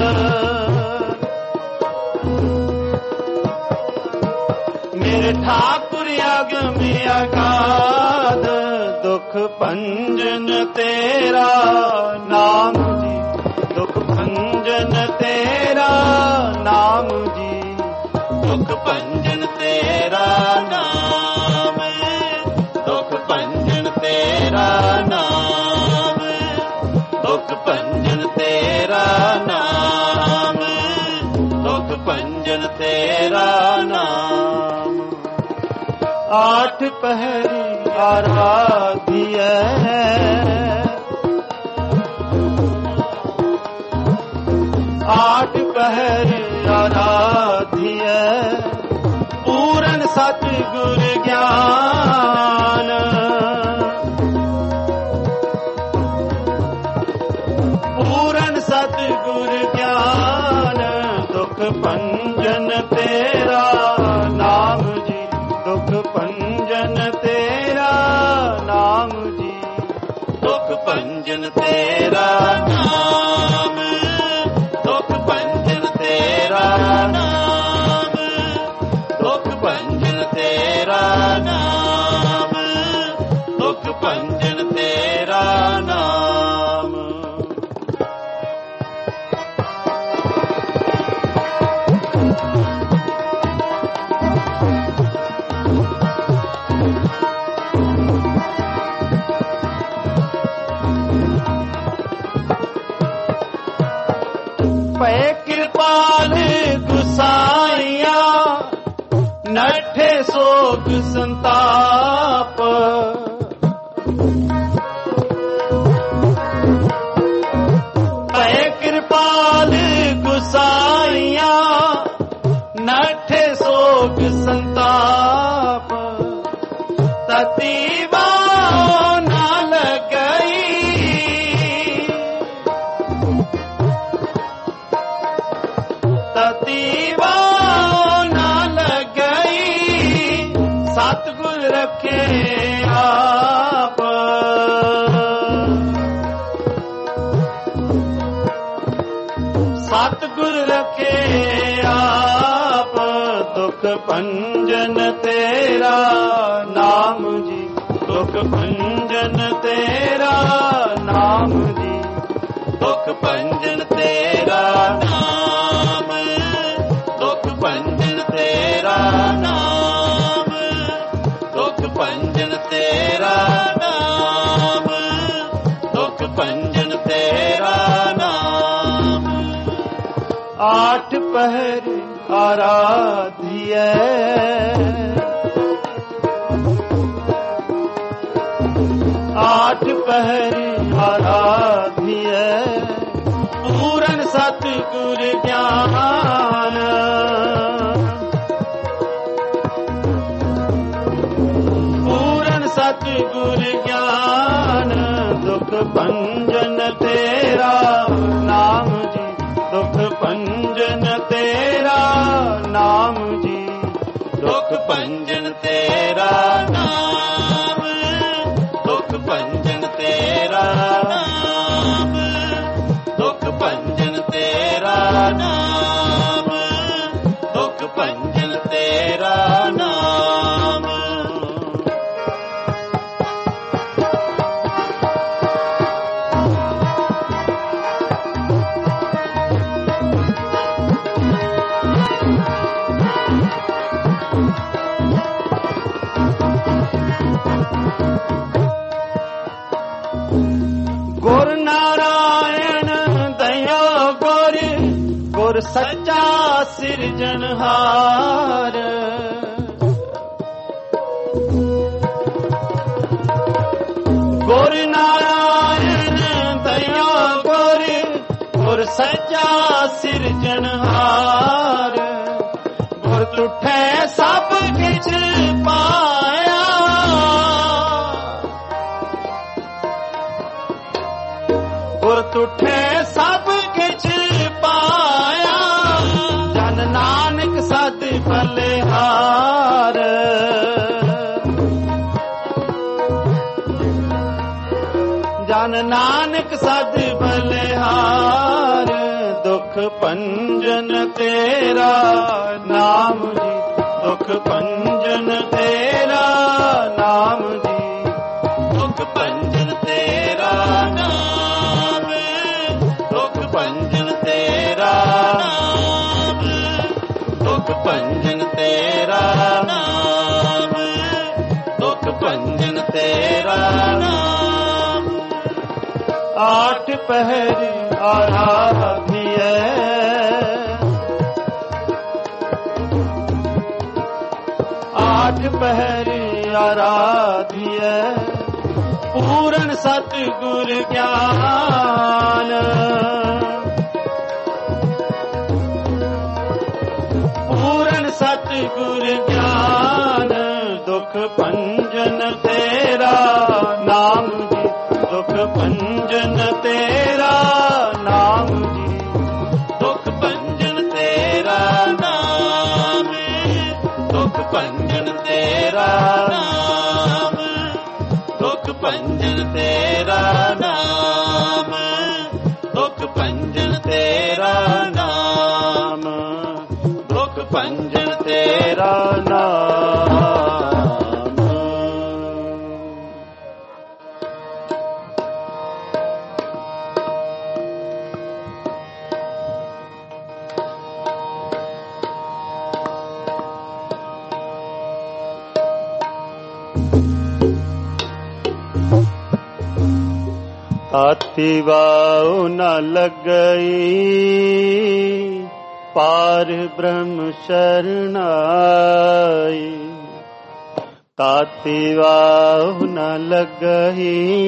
ਮੇਰੇ ਠਾकुर ਅਗਮ ਅਗਾਧ, ਦੁਖ ਭੰਜਨ ਤੇਰਾ ਨਾਮ ਜੀ, ਦੁਖ ਭੰਜਨ ਤੇਰਾ ਨਾਮ ਜੀ, ਦੁਖ ਭੰਜਨ ਤੇਰਾ ਨਾਮ, ਦੁਖ ਭੰਜਨ ਤੇਰਾ ਨਾਮ, ਦੁਖ ਭੰਜਨ ਤੇਰਾ ਨਾਮ, ਦੁਖ ਭੰਜਨ ਤੇਰਾ ਨਾਮ। ਆਠ ਪਹਿਰੀ ਆਰਾਧਿਐ, ਆਠ ਪਹਿਰ ਆਰਾਧਿਐ, ਪੂਰਨ ਸਤਿਗੁਰ ਗਿਆਨ, ਪੂਰਨ ਸਤਿਗੁਰ ਗਿਆਨ, ਦੁਖ ਭੰਜਨ ਤੇਰਾ ਨਾਮ ਜੀ, ਦੁਖ ਭੰਜਨ ਤੇਰਾ ਨਾਮ ਜੀ, ਦੁਖ ਭੰਜਨ ਤੇਰਾ ਨਾਮ, ਦੁਖ ਭੰਜਨ ਤੇਰਾ ਨਾਮ, ਦੁਖ ਭੰਜਨ ਤੇਰਾ ਨਾਮ, ਦੁਖ ਭੰਜਨ ਤੇਰਾ ਨਾਮ। ਪਏ ਕਿਰਪਾਲ ਗੁਸਾਈਆ, ਨਠੇ ਸੋਗ ਸੰਤਾਪ, ਪਏ ਕਿਰਪਾਲ ਗੁਸਾਈਆ, ਨਠੇ ਸੋਗ ਸੰਤਾਪ, ਤਤੀ ਵਾਹ ਨਾ ਲਗਈ, ਤਤੀ ਵਾਹ ਨਾ ਲਗਈ, ਸਤਿਗੁਰ ਰੱਖੇ ਆਪ, ਸਤਿਗੁਰ ਰੱਖੇ ਆਪ, ਦੁਖ ਭੰਜਨ ਤੇਰਾ ਨਾਮ ਜੀ, ਦੁਖ ਭੰਜਨ ਤੇਰਾ ਨਾਮ ਜੀ, ਦੁਖ ਭੰਜਨ ਤੇਰਾ ਨਾਮ, ਦੁਖ ਭੰਜਨ ਤੇਰਾ ਨਾਮ, ਦੁਖ ਭੰਜਨ ਤੇਰਾ ਨਾਮ, ਦੁਖ ਭੰਜਨ ਤੇਰਾ ਨਾਮ। ਆਠ ਪਹਿਰ ਆਰਾਧਿਐ, ਆਠ ਪਹਿਰ ਆਰਾਧਿਐ, ਪੂਰਨ ਸਤਿਗੁਰ ਗਿਆਨ, ਪੂਰਨ ਸਤਿਗੁਰ ਗਿਆਨ, ਦੁਖ ਭੰਜਨ ਤੇਰਾ ਨਾਮ ਜੀ, ਦੁਖ ਭੰਜਨ ਤੇਰਾ ਨਾਮ ਜੀ, ਦੁਖ ਭੰਜਨ ਤੇਰਾ ਨਾਮ, ਦੁਖ ਭੰਜਨ ਤੇਰਾ ਨਾਮ, ਦੁਖ ਭੰਜਨ ਤੇਰਾ ਨਾਮ, ਦੁਖ ਭੰਜਨ ਤੇਰਾ ਨਾਮ। ਗੁਰ ਨਾਰਾਇਣ ਦਇਆ ਗੁਰ, ਗੁਰ ਸੱਚਾ ਸਿਰਜਣਹਾਰ, ਗੁਰ ਨਾਰਾਇਣ ਦਇਆ ਗੁਰ, ਗੁਰ ਸੱਚਾ ਸਿਰਜਣਹਾਰ, ਗੁਰ ਤੁਠੈ ਸਭ ਕਿਛ ਪਾਇਆ, ਗੁਰ ਤੁਠੈ ਨਾਨਕ ਸਦ ਬਲਿਹਾਰ, ਦੁਖ ਭੰਜਨ ਤੇਰਾ ਨਾਮ ਜੀ, ਦੁਖ ਭੰਜਨ ਤੇਰਾ ਨਾਮ ਜੀ, ਦੁਖ ਭੰਜਨ ਤੇਰਾ ਨਾਮ, ਦੁਖ ਭੰਜਨ ਤੇਰਾ ਨਾਮ, ਦੁਖ ਭੰਜਨ ਤੇਰਾ ਨਾਮ, ਦੁਖ ਭੰਜਨ ਤੇਰਾ ਨਾਮ। ਆਠ ਪਹਿਰ ਆਰਾਧਿਐ, ਆਠ ਪਹਿਰ ਆਰਾਧਿਐ, ਪੂਰਨ ਸਤਿਗੁਰ ਗਿਆਨ, ਪੂਰਨ ਸਤਿਗੁਰ ਗਿਆਨ, ਦੁਖ ਭੰਜਨ ਤੇਰਾ ਨਾਮ ਜੀ, ਦੁਖ ਭੰਜਨ ਤੇਰਾ ਨਾਮ ਜੀ, ਦੁਖ ਭੰਜਨ ਤੇਰਾ ਨਾਮ, ਦੁਖ ਭੰਜਨ ਤੇਰਾ ਨਾਮ, ਦੁਖ ਭੰਜਨ ਤੇਰਾ ਨਾਮ, ਦੁਖ ਭੰਜਨ ਤੇਰਾ ਨਾਮ, ਦੁਖ ਭੰਜਨ ਤੇਰਾ ਨਾਮ। ਤਾਤੀ ਵਾਉ ਨ ਲੱਗਈ, ਪਾਰ ਬ੍ਰਹਮ ਸ਼ਰਨਾਈ, ਤਾਤੀ ਵਾਉ ਨ ਲੱਗਈ,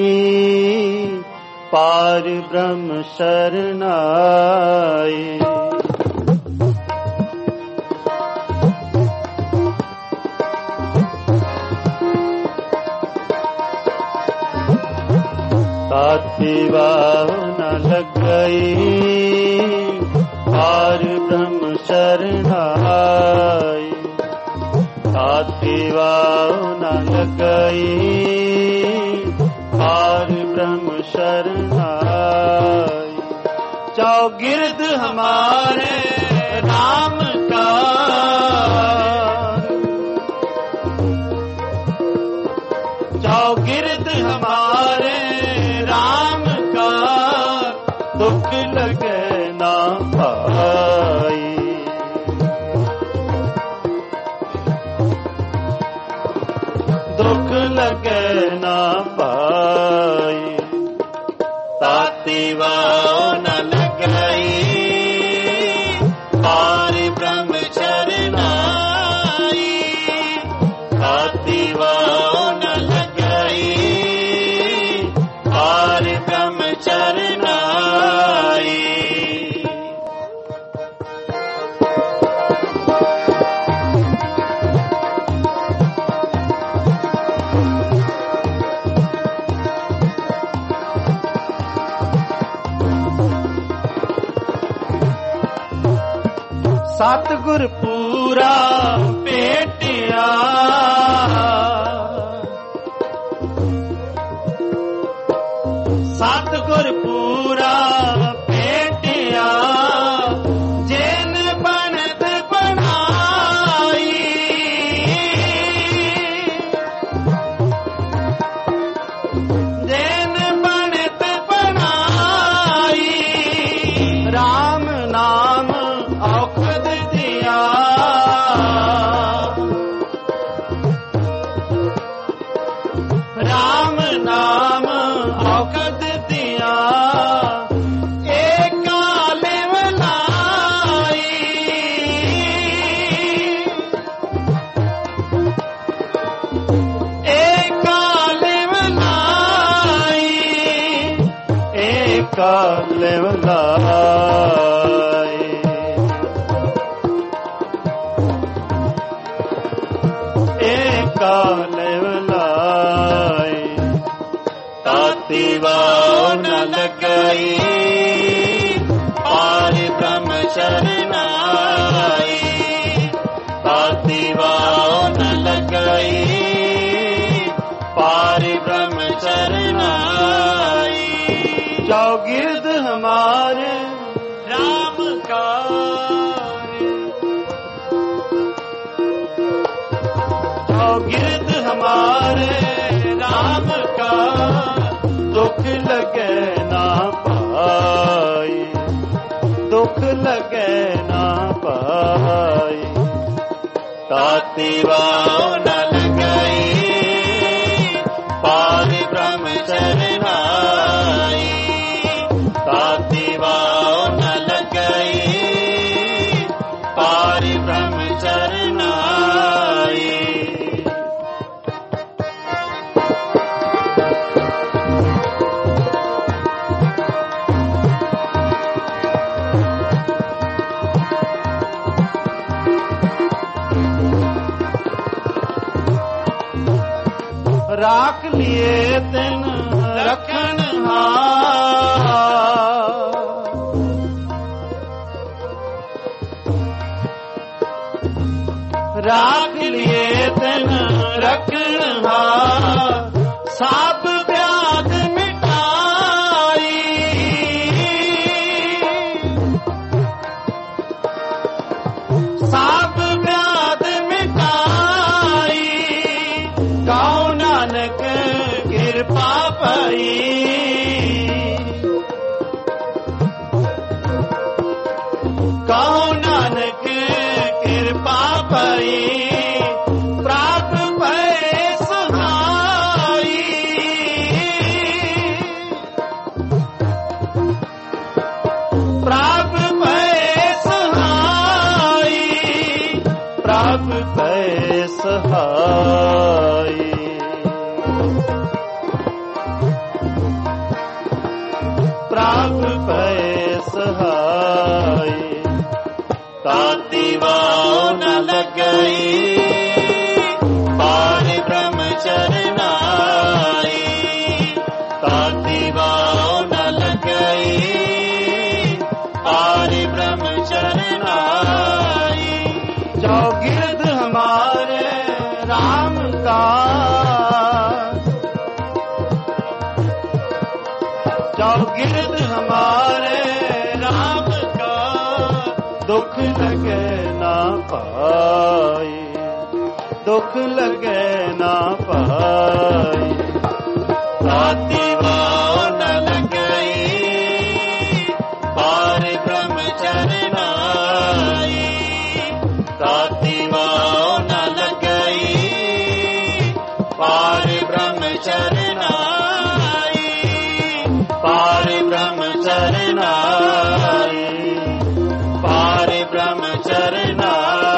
ਪਾਰ ਬ੍ਰਹਮ ਸ਼ਰਨਾਈ, ਤਾਤੀ ਵਾਉ ਨ ਲੱਗਈ, ਪਾਰ ਬ੍ਰਹਮ ਸ਼ਰਨਾਈ, ਤਾਤੀ ਵਾਉ ਨ ਲੱਗਈ, ਪਾਰ ਬ੍ਰਹਮ ਸ਼ਰਨਾਈ, ਚੌਗਿਰਦ ਹਮਾਰੇ ਰਾਮ ਕਾ, चौगिर्द हमारे राम का, दुख लगे ना भाई, दुख लगे ना भाई, ताती वाओ न लगाई, पार ब्रह्म शरनाई, ताती वाओ न लगाई, पार ब्रह्म शरनाई। सतगुर पूरा भेटिया, सतगुर पूरा भेटिया, जिन बनत बनाई, जिन बनत बनाई, राम नाम औखद दिया, राम नाम औखद दिया, एक काले मलाई, एक काले मलाई, एक काले मलाई, एक काले मलाई, ताती वाओ न लगाई, पार ब्रह्म शरनाई, ताती वाओ न लगाई, पार ब्रह्म शरनाई। कार राम कार। चौगिर्द हमारे राम का दुख लगे ना पाई, दुख लगे ना पाई। ताती वाव न लगाई पार ब्रह्मचर्य नाई, ताती वाव न लगाई पार ब्रह्मचर्य नाई। राख लिए तिन रखन हार, राख लिए तिन रखन हार। सब व्याध मिटाई, सब व्याध मिटाई। गाओ नानक कृपा पाई, गाओ नानक कृपा पाई। प्राप्त भय सहाई, प्राप्त भय सहाई, प्राप्त भय सहाई। प्राप्त भय सहाय। ताती वाव न लगाई पार ब्रह्मचर्य नाई, ताती वाव न लगाई पार ब्रह्मचर्य नाई। चौगिर्द हमारे राम का, चौगिर्द हमारे राम का दुख लगे ना पाई, दुख लगे ना पाई। ताती वाव न लगाई पार ब्रह्मचर्य नाई, ताती वाव न लगाई पार ब्रह्मचर्य नाई, पार ब्रह्मचर्य नाई, पार ब्रह्मचर्य नाई।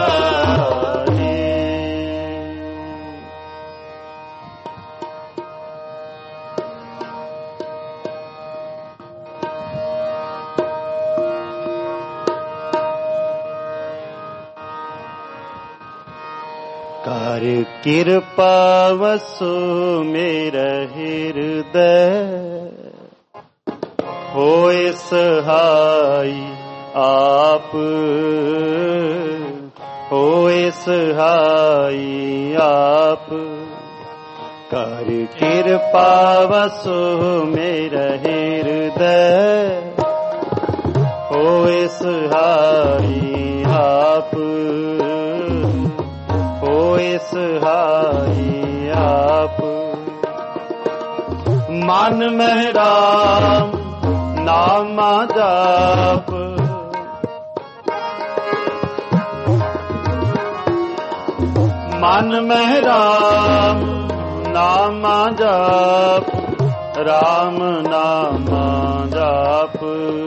कर कृपा वसो मेरा हृदय, होए सहाय आप, होए सहाय आप। कर कृपा वसो मेरा हृदय, होए सहाय आप, होए सहाय आप। मन में राम नामा जाप, मन में राम नामा जाप, राम नामा जाप,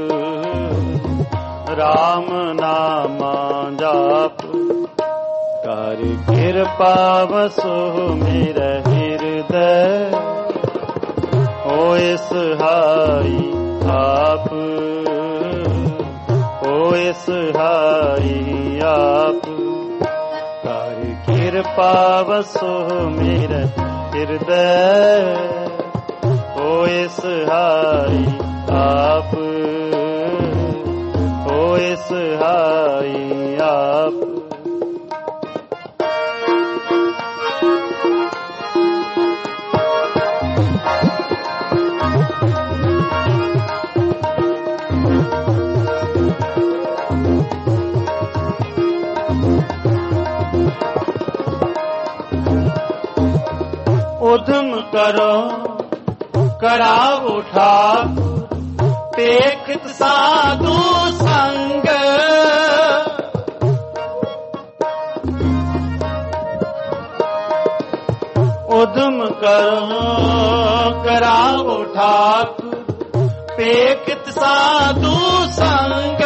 राम नामा जाप। कर कृपा वसो मेरा हृदय, होए सहाय आप, होए सहाय आप। कर कृपा वसो मेरा हृदय, होए सहाय आप, होए सहाय आप। करो करावो ठाकुर देखत साधु संग। उद्यम करो करावो ठाकुर देखत साधु संग।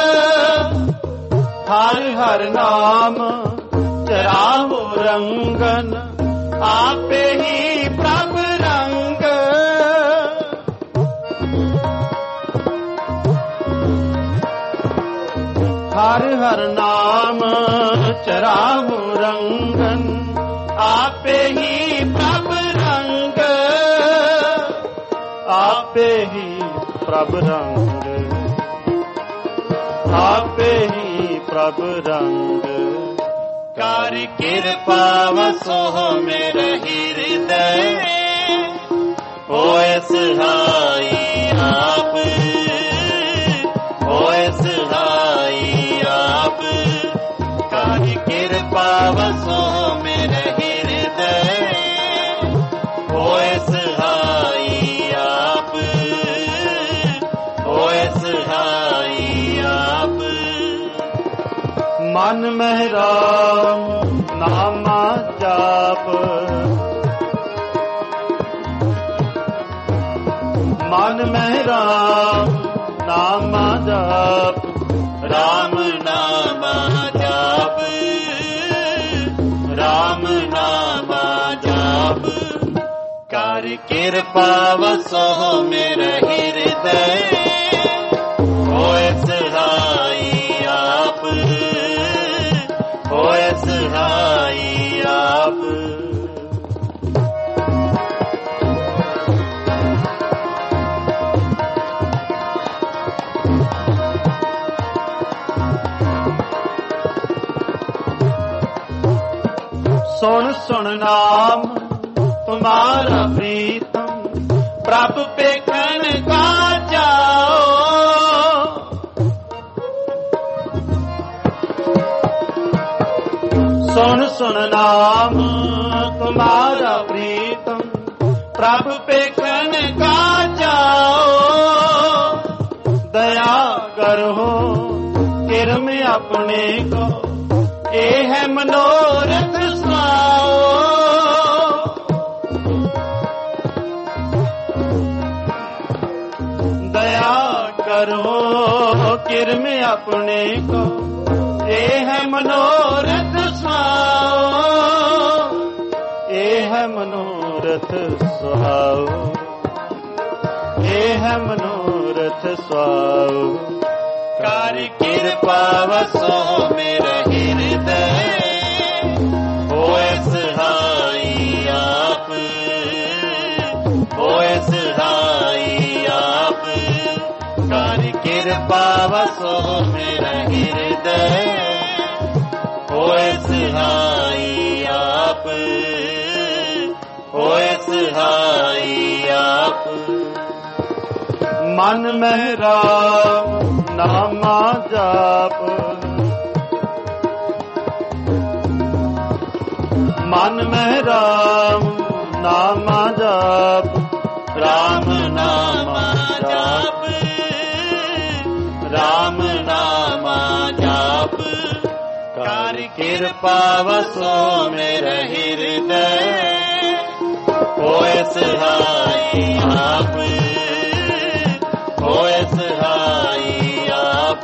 हर हर नाम चरावो रंगन आपे ही प्रभ रंग। हर हर नाम चरावो रंगन आपे ही प्रभ रंग। आपे ही प्रभ रंग आपे ही प्रभ रंग। कर कृपा वसो मेरे हृदय होए सहाई आप। होए सहाई आप कर कृपा वसो मेरे हृदय होए सहाई आप। होए सहाई आप। मन में राम नामा जाप। मन में राम नामा जाप। राम नामा जाप। राम नामा जाप कर कृपा वसो मेरे हृदय होए सहाई आप। होए सहाई आप। सुन सुन नाम तुम्हारा प्रीतम प्रभु पेखन का जाओ। सुन सुन नाम तुम्हारा प्रीतम प्रभु पेखन का जाओ। दया करो किरम अपने को ए है मनोरथ सुनाओ। दया करो किरम अपने को ए है मनोरथ सुनाओ। ए है मनोरथ सुहाओ। ए है मनोरथ सुहाओ। कर कृपा वसो मेरे हृदय होए सहाई आप। होए सहाई आप कर कृपा वसो मेरे हृदय होए सहाई आप। होए सहाई आप। मन में राम नामा जाप। मन में राम नामा जाप। राम नामा जाप। राम नामा जाप कर कृपा वसो मेरे हृदय होए सहाई आप। होए सहाई आप।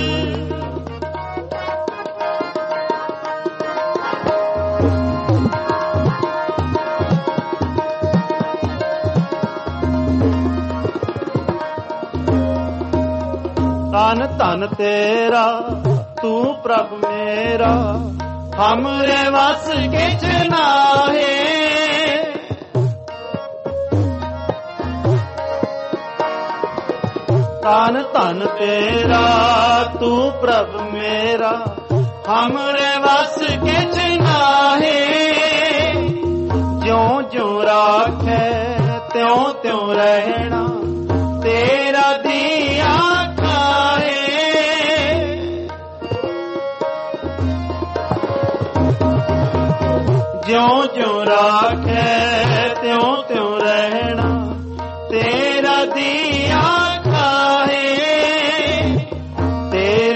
तन तन तेरा तू प्रभ मेरा हमरे वस किछ नाहे। तन तन तेरा तू प्रभ मेरा हमरे वस किछ नाहे। ज्यों ज्यों राखे त्यों त्यों रहना तेरा दिया खाए। ज्यों ज्यों राखे त्यों त्यों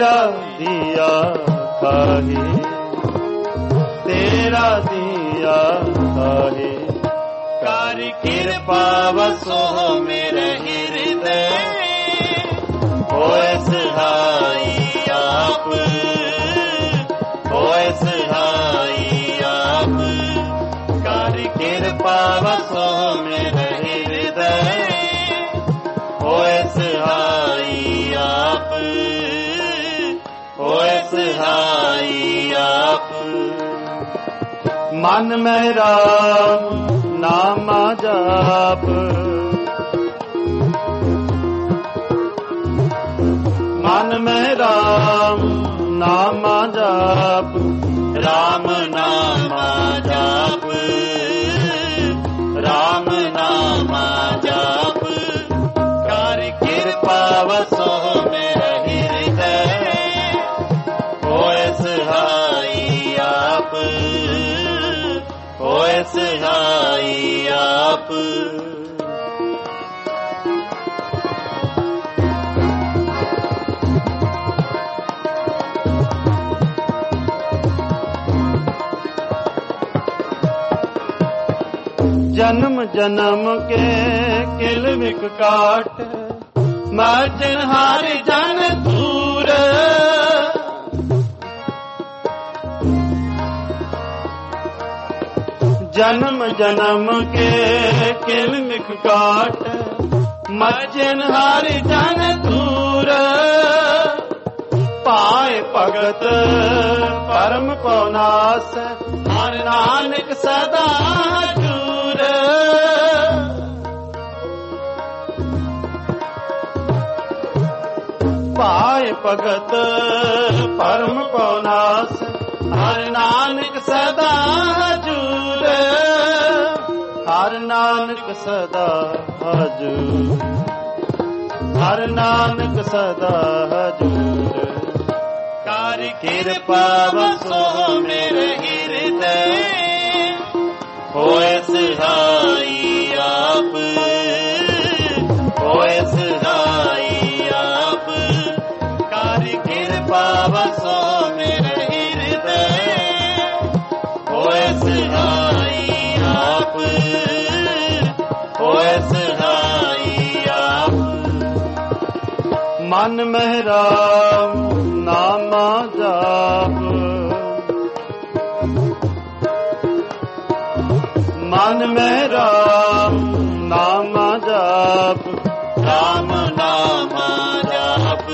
तेरा दिया खाहे, तेरा दिया खाहे। कर कृपा वसो मेरे हृदय, होए सहाई आप, होए सहाई आप। कर कृपा वसो मेरे हृदय, होए सहाई आप, होए सहाई आप। मन में राम नाम जाप, मन में राम नाम जाप, राम नाम जाप, राम नाम जाप। कर कृपा वसो मेरे हृदय, होए सहाई आप, होए सहाई आप। जन्म जन्म के किल विक काट, मार्जन हार जन दूर। जन्म जन्म के किल विक काट, मार्जन हार जन दूर। पाए भगत परम पवनास, हर नानक सदा दूर। पाए भगत परम पवनास, हर नानक सदा हजूर, हर नानक सदा हजूर, हर नानक सदा हजूर। कर कृपा वसो मेरे हृदय, होए सहाई आप, होए सहाई आप। कर कृपा वसो मेरे हृदय, होए सहाई आप, होए सहाई आप। मन में राम नाम जाप, मन में राम नाम जाप, राम नाम जाप,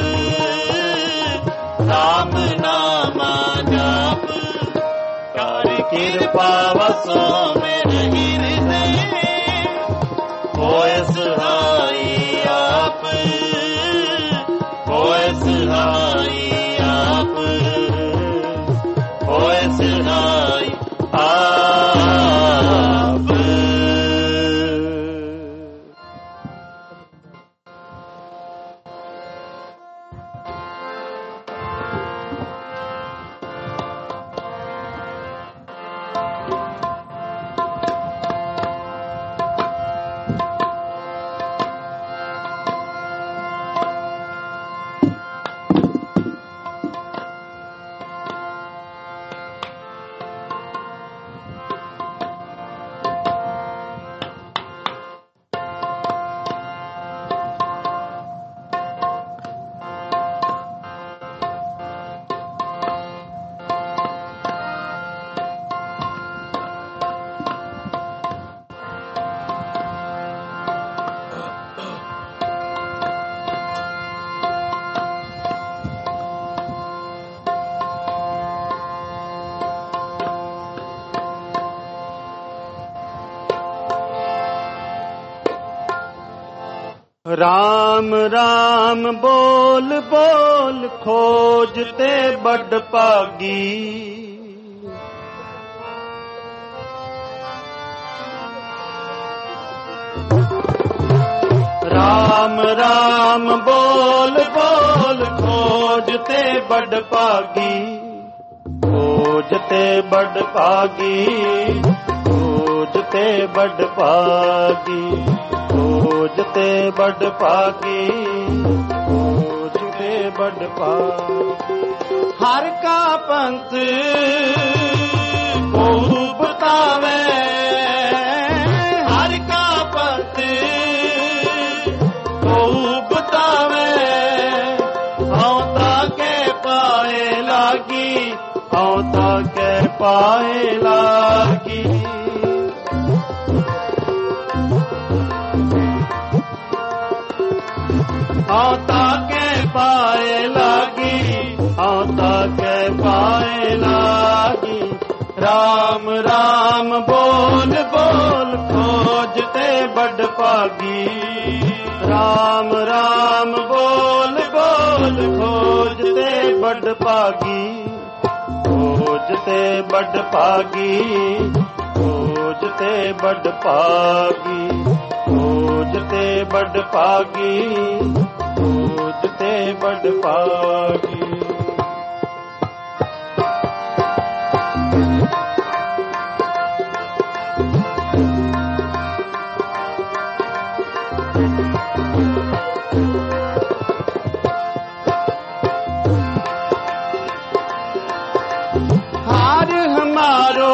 राम नाम जाप। कर कृपा वसो मेरे हृदय, होए सहाई आप, होए सहाई आप, होए सहाई आप। राम राम बोल बोल खोजते बड़ भागी, राम राम बोल बोल खोजते बड़ भागी, खोजते बड़ भागी, खोजते बड़ भागी, खोजते बड़ भागी, खोजते बड़ पागी। हर का पंथ को बतावे, हर का पंथ को बतावे, औता के पाए लागी, औता के पाए लागी। औता के पाए लागी, औता के पाए लागी। राम राम बोल बोल खोजते बड़ पागी, राम राम बोल बोल खोजते बड़ पागी, खोजते बड़ पागी, खोजते बड़ पागी, खोजते बड़ पागी, खोजते बड़ पागी। हार हमारो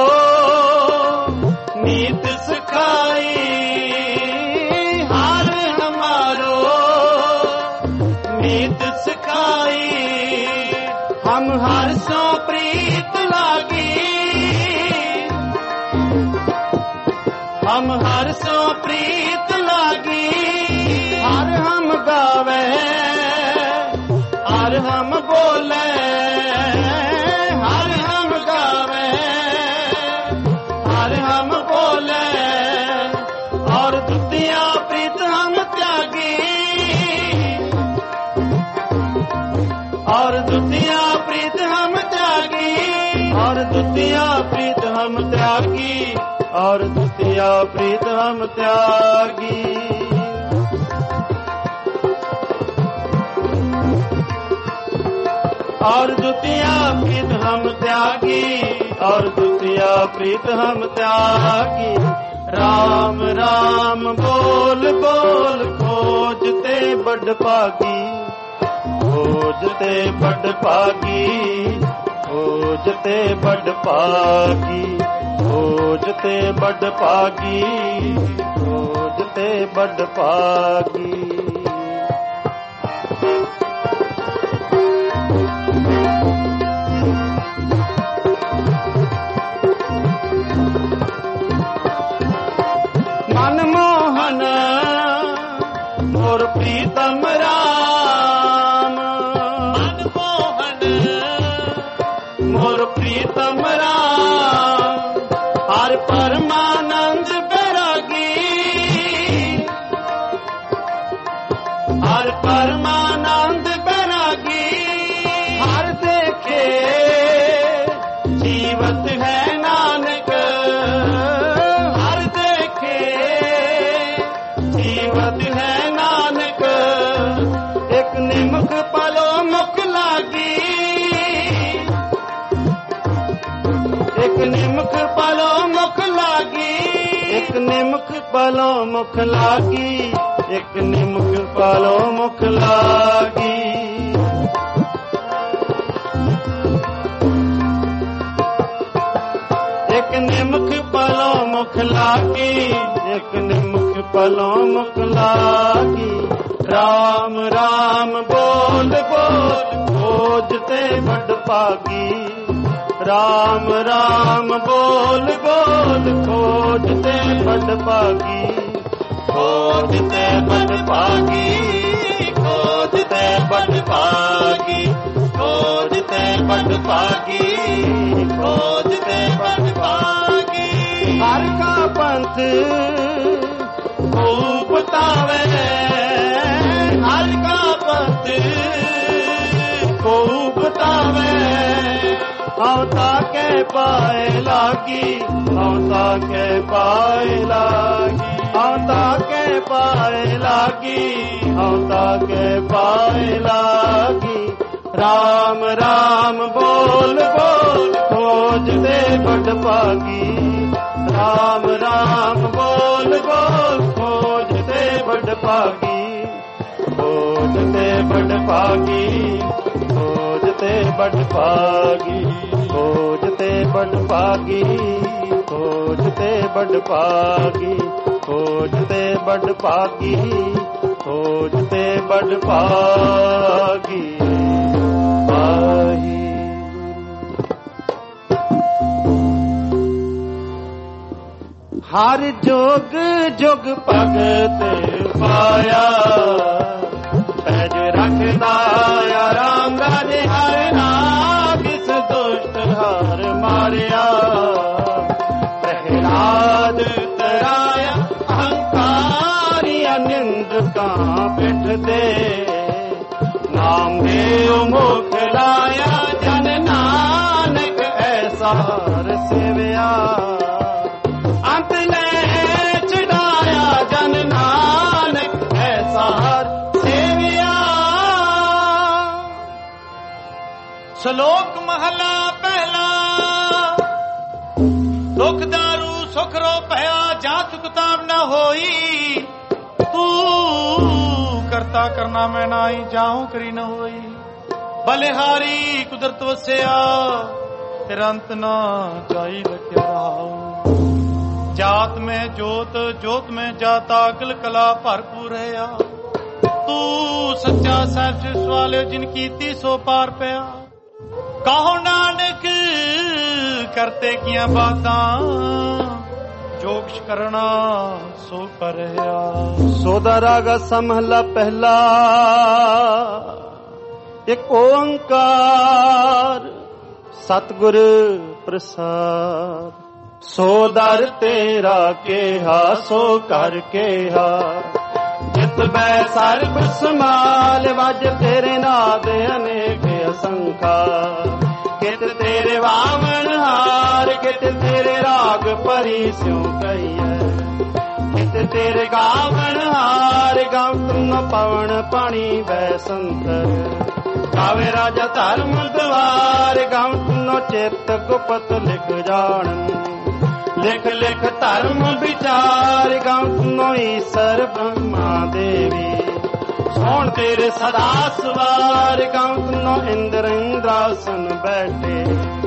नीत सिखाई, हार हमारो नीत सिखाई। हम हर सो प्रीत लागी, हम हर सो प्रीत लागी। हर हम गावे, हर हम बोले, हर हम गावे, हर हम बोले। और दुतिया प्रीत हम त्यागी, और दुतिया प्रीत हम त्यागी, और दुतिया प्रीत हम त्यागी, और दुतिया प्रीत हम त्यागी। और दुतिया प्रीत हम त्यागी, और दुतिया प्रीत हम त्यागी। राम राम बोल बोल खोजते बड़ पागी, खोजते बड़ पागी, खोजते बड़ पागी, खोजते बड़ पागी, खोजते बड़ पागी। मनमोहन मोर प्रीतम राम, मनमोहन मोर प्रीतम राम। हर परमानंद बैरागी, हर परमानंद बैरागी। हर देखे जीवत है नानक, हर देखे जीवत है नानक। एक निमुख पलो मुख लागी, एक निमुख पलो मुख लागी, एक निमुख पलो मुख लागी, एक निमुख पलो मुख लागी। एक निमुख पलो मुख लागी, एक निमुख पलो मुख लागी। राम राम बोल बोल खोजते बड़ पागी, राम राम बोल बोल खोजते बड़ पागी, खोजते बड़ पागी, खोजते बड़ पागी, खोजते बड़ पागी, खोजते बड़ पागी। हर का पंथ को बतावे, हर का पंथ को बतावे। औता के पाए लागी, औता के पाए लागी, औता के पाए लागी, औता के पाए लागी। राम राम बोल बोल खोजते बड़ पागी, राम राम बोल बोल खोजते बड़ पागी, खोजते बड़ पागी, बड़ भागी, खोज ते बड़ भागी, खोज ते बड़ भागी, खोज ते बड़ भागी, खोज ते बड़ भागी पाही। हर जोग जोग भगत पाया, पैज रखदा राम राजे हर नाग, किस दुष्ट हार मारिया, प्रहलाद तराया अहंकारिया, निंदका पिठ दे, नाम दे मुख लाया, जन नानक ऐसा हर सेविया, अंत ले चढ़ाया, जन नानक ऐसा हर सेविया। ਸ਼ਲੋਕ ਮਹਲਾ ਪਹਿਲਾ। ਦੁਖ ਦਾਰੂ ਸੁਖ ਰੋ ਭਇਆ, ਜਾਂ ਤੁਕ ਤਾਮ ਨਾ ਹੋਈ, ਤੂੰ ਕਰਤਾ ਕਰਨਾ ਮੈਂ ਨਾਈ, ਜਾਉ ਕਰੀ ਨਾ ਹੋਈ, ਬਲਿਹਾਰੀ ਕੁਦਰਤ ਵਸਿਆ, ਤੇਰਾ ਅੰਤ ਨਾ ਜਾਈ ਲਖਿਆ ਰਾਉ, ਜਾਤ ਮੈਂ ਜੋਤ ਜੋਤ ਮੈਂ ਜਾਤਾ, ਅਕਲ ਕਲਾ ਭਰਪੂਰ ਹੈ, ਤੂੰ ਸੱਚਾ ਸੱਚ ਸਵਾਲਿਓ, ਜਿਨ ਕੀਤੀ ਸੋ ਪਾਰ ਪਿਆ, ਕਹੋ ਨਾਨਕ ਕਰਤੇ ਕੀਆਂ ਬਾਤਾਂ, ਜੋ ਕੁਛ ਕਰਨਾ ਸੋ ਕਰਿਆ। ਸੋਦਾ ਰਾਗਾ ਸਮਹਲਾ ਪਹਿਲਾ। ਇੱਕ ਓੰਕਾਰ ਸਤਿਗੁਰ ਪ੍ਰਸਾਦ, ਸੋ ਦਰ ਤੇਰਾ ਕਿਹਾ ਸੋ ਕਰ ਕਿਹਾ, ਜਿਤ ਬੈ ਸਰਬ ਸਮਾਲ, ਵਜ ਤੇਰੇ ਨਾਦ ਅਨੇਕ ਅਸੰਖਾ, ਕਿਤ ਤੇਰੇ ਵਾਵਣ ਹਾਰ, ਕਿਤ ਤੇਰੇ ਰਾਗ ਭਰੀ ਸਿਉ ਕਈਐ, ਕਿਤ ਤੇਰੇ ਗਾਵਣ ਹਾਰ, ਗਾਵ ਤੁਮ ਪਵਨ ਪਾਣੀ ਬੈ ਸੰਤਰ, ਗਾਵੇ ਰਾਜਾ ਧਰਮ ਦਵਾਰ, ਗਾਵ ਤੁਮ ਚਿਤ ਗੁਪਤ ਲਿਖ ਜਾਣ, ਲਿਖ ਲਿਖ ਧਰਮ ਵਿਚਾਰ, ਗਾਵ ਤੁਮ ਈਸਰ ਬ੍ਰਹਮਾ ਦੇਵੀ, ਸੋਹਣ ਤੇਰੇ ਸਦਾ ਸਵਾਰ, ਗਾਵ ਤੁਮ ਇੰਦਰ ਇੰਦਰਾਸਨ ਬੈਠੇ,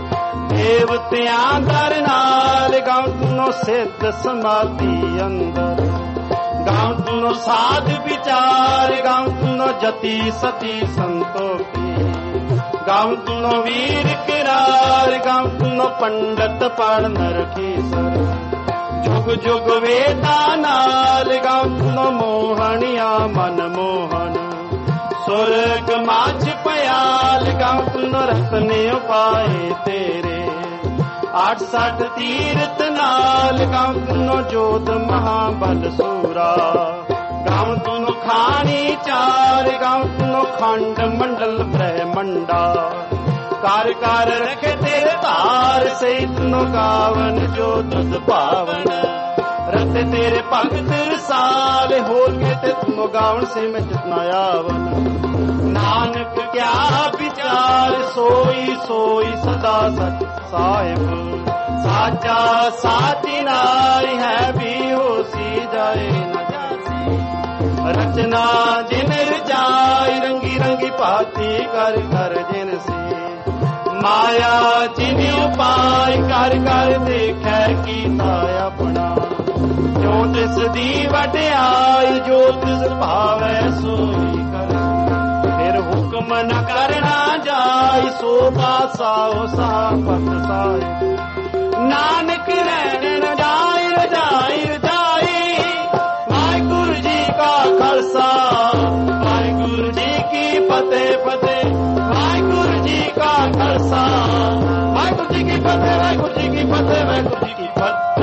ਦੇਵਤਿਆਂ ਦਰ ਨਾਲ, ਗਾਵ ਤੁਮ ਸਿੱਧ ਸਮਾਧੀ ਅੰਦਰ, ਗਾਵ ਤੁਮ ਸਾਧ ਵਿਚਾਰ, ਗਾਵ ਤੁਮ ਜਤੀ ਸਤੀ ਸੰਤੋਖੀ, ਗਾਵ ਤੁਮ ਵੀਰ ਕਿਰਾਰ, ਗਾਵ ਤੁਮ ਪੰਡਤ ਪੜ ਨਰਖੀ ਸਰ, ਜੁਗ ਜੁਗ ਵੇਦਾਂ ਨਾਲ, ਗਾਵ ਤੁਮ ਮੋਹਣਿਆ ਮਨ ਮੋਹਨ, ਸੁਰਗ ਮਾਝ ਪਿਆਲ, ਗਾਵ ਤੁਮ ਰਤਨੇ ਉਪਾਏ ਤੇਰੇ, ਆਠ ਸੱਠ ਤੀਰਥ ਨਾਲ, ਗਾਵ ਤੁਮ ਜੋਤ ਮਹਾਬਲ ਸੂਰਾ, ਗਾਵ ਤੁਮ ਖਾਣੀ ਚਾਰ, ਗਾਵ ਤੁਮ ਖੰਡ ਮੰਡਲ ਬ੍ਰਹਮੰਡਾ, ਕਰ ਕਰ ਰਖੇ ਤੇਰੇ ਧਾਰ, ਸਹੀ ਤੁਮ ਗਾਵਨ ਜੋ ਤੁਧ ਭਾਵਨ, ਰਤੇ ਤੇਰੇ ਭਗਤ ਰਸਾਲ, ਹੋਰ ਕੇ ਤੇ ਤੁਮ ਗਾਵਨ ਸੇ ਮੈਂ ਜਿਤਨਾ ਆਵਨ, ਨਾਨਕ ਕਿਆ ਵਿਚਾਰ, ਸੋਈ ਸੋਈ ਸਦਾ ਸਚ ਸਾਹਿਬ, ਸਾਚਾ ਸਾਚੀ ਨਾਈ ਹੈ, ਵੀ ਹੋਸੀ ਜਾਏ ਨਾ ਜਾਸੀ, ਰਚਨਾ ਜਿਨ ਰਚਾਈ, ਰੰਗੀ ਰੰਗੀ ਭਾਤੀ ਕਰ ਕਰ ਜਿਨ ਸੀ, ਮਾਇਆ ਜਿਨ ਉਪਾਈ, ਕਰ ਕਰ ਦੇਖੈ ਕੀਤਾ ਆਪਣਾ, ਜੋ ਤਿਸ ਦੀ ਵਡਿਆਈ, ਜੋ ਤਿਸ ਭਾਵੈ ਸੋਈ ਕਰ, ਫਿਰ ਹੁਕਮ ਨ ਕਰਨਾ ਜਾਈ, ਸੋ ਪਾਸਾਓ ਸਾਪਤ ਸਾਈ, ਨਾਨਕ ਰਹਿਣ ਰਜਾਈ ਰਜਾਈ ਰਜਾਈ, ਵਾਹਿਗੁਰੂ ਜੀ ਕਾ ਖਾਲਸਾ, ਵਾਹਿਗੁਰੂ ਜੀ ਕੀ ਫਤਿਹ ਫਤਿਹ, ਵਾਹਿਗੁਰੂ ਜੀ ਕਾ ਖਾਲਸਾ, ਵਾਹਿਗੁਰੂ ਜੀ ਕੀ ਫਤਿਹ, ਵਾਹਿਗੁਰੂ ਜੀ ਕੀ ਫਤਿਹ, ਵਾਹਿਗੁਰੂ ਜੀ ਕੀ ਫਤਿਹ।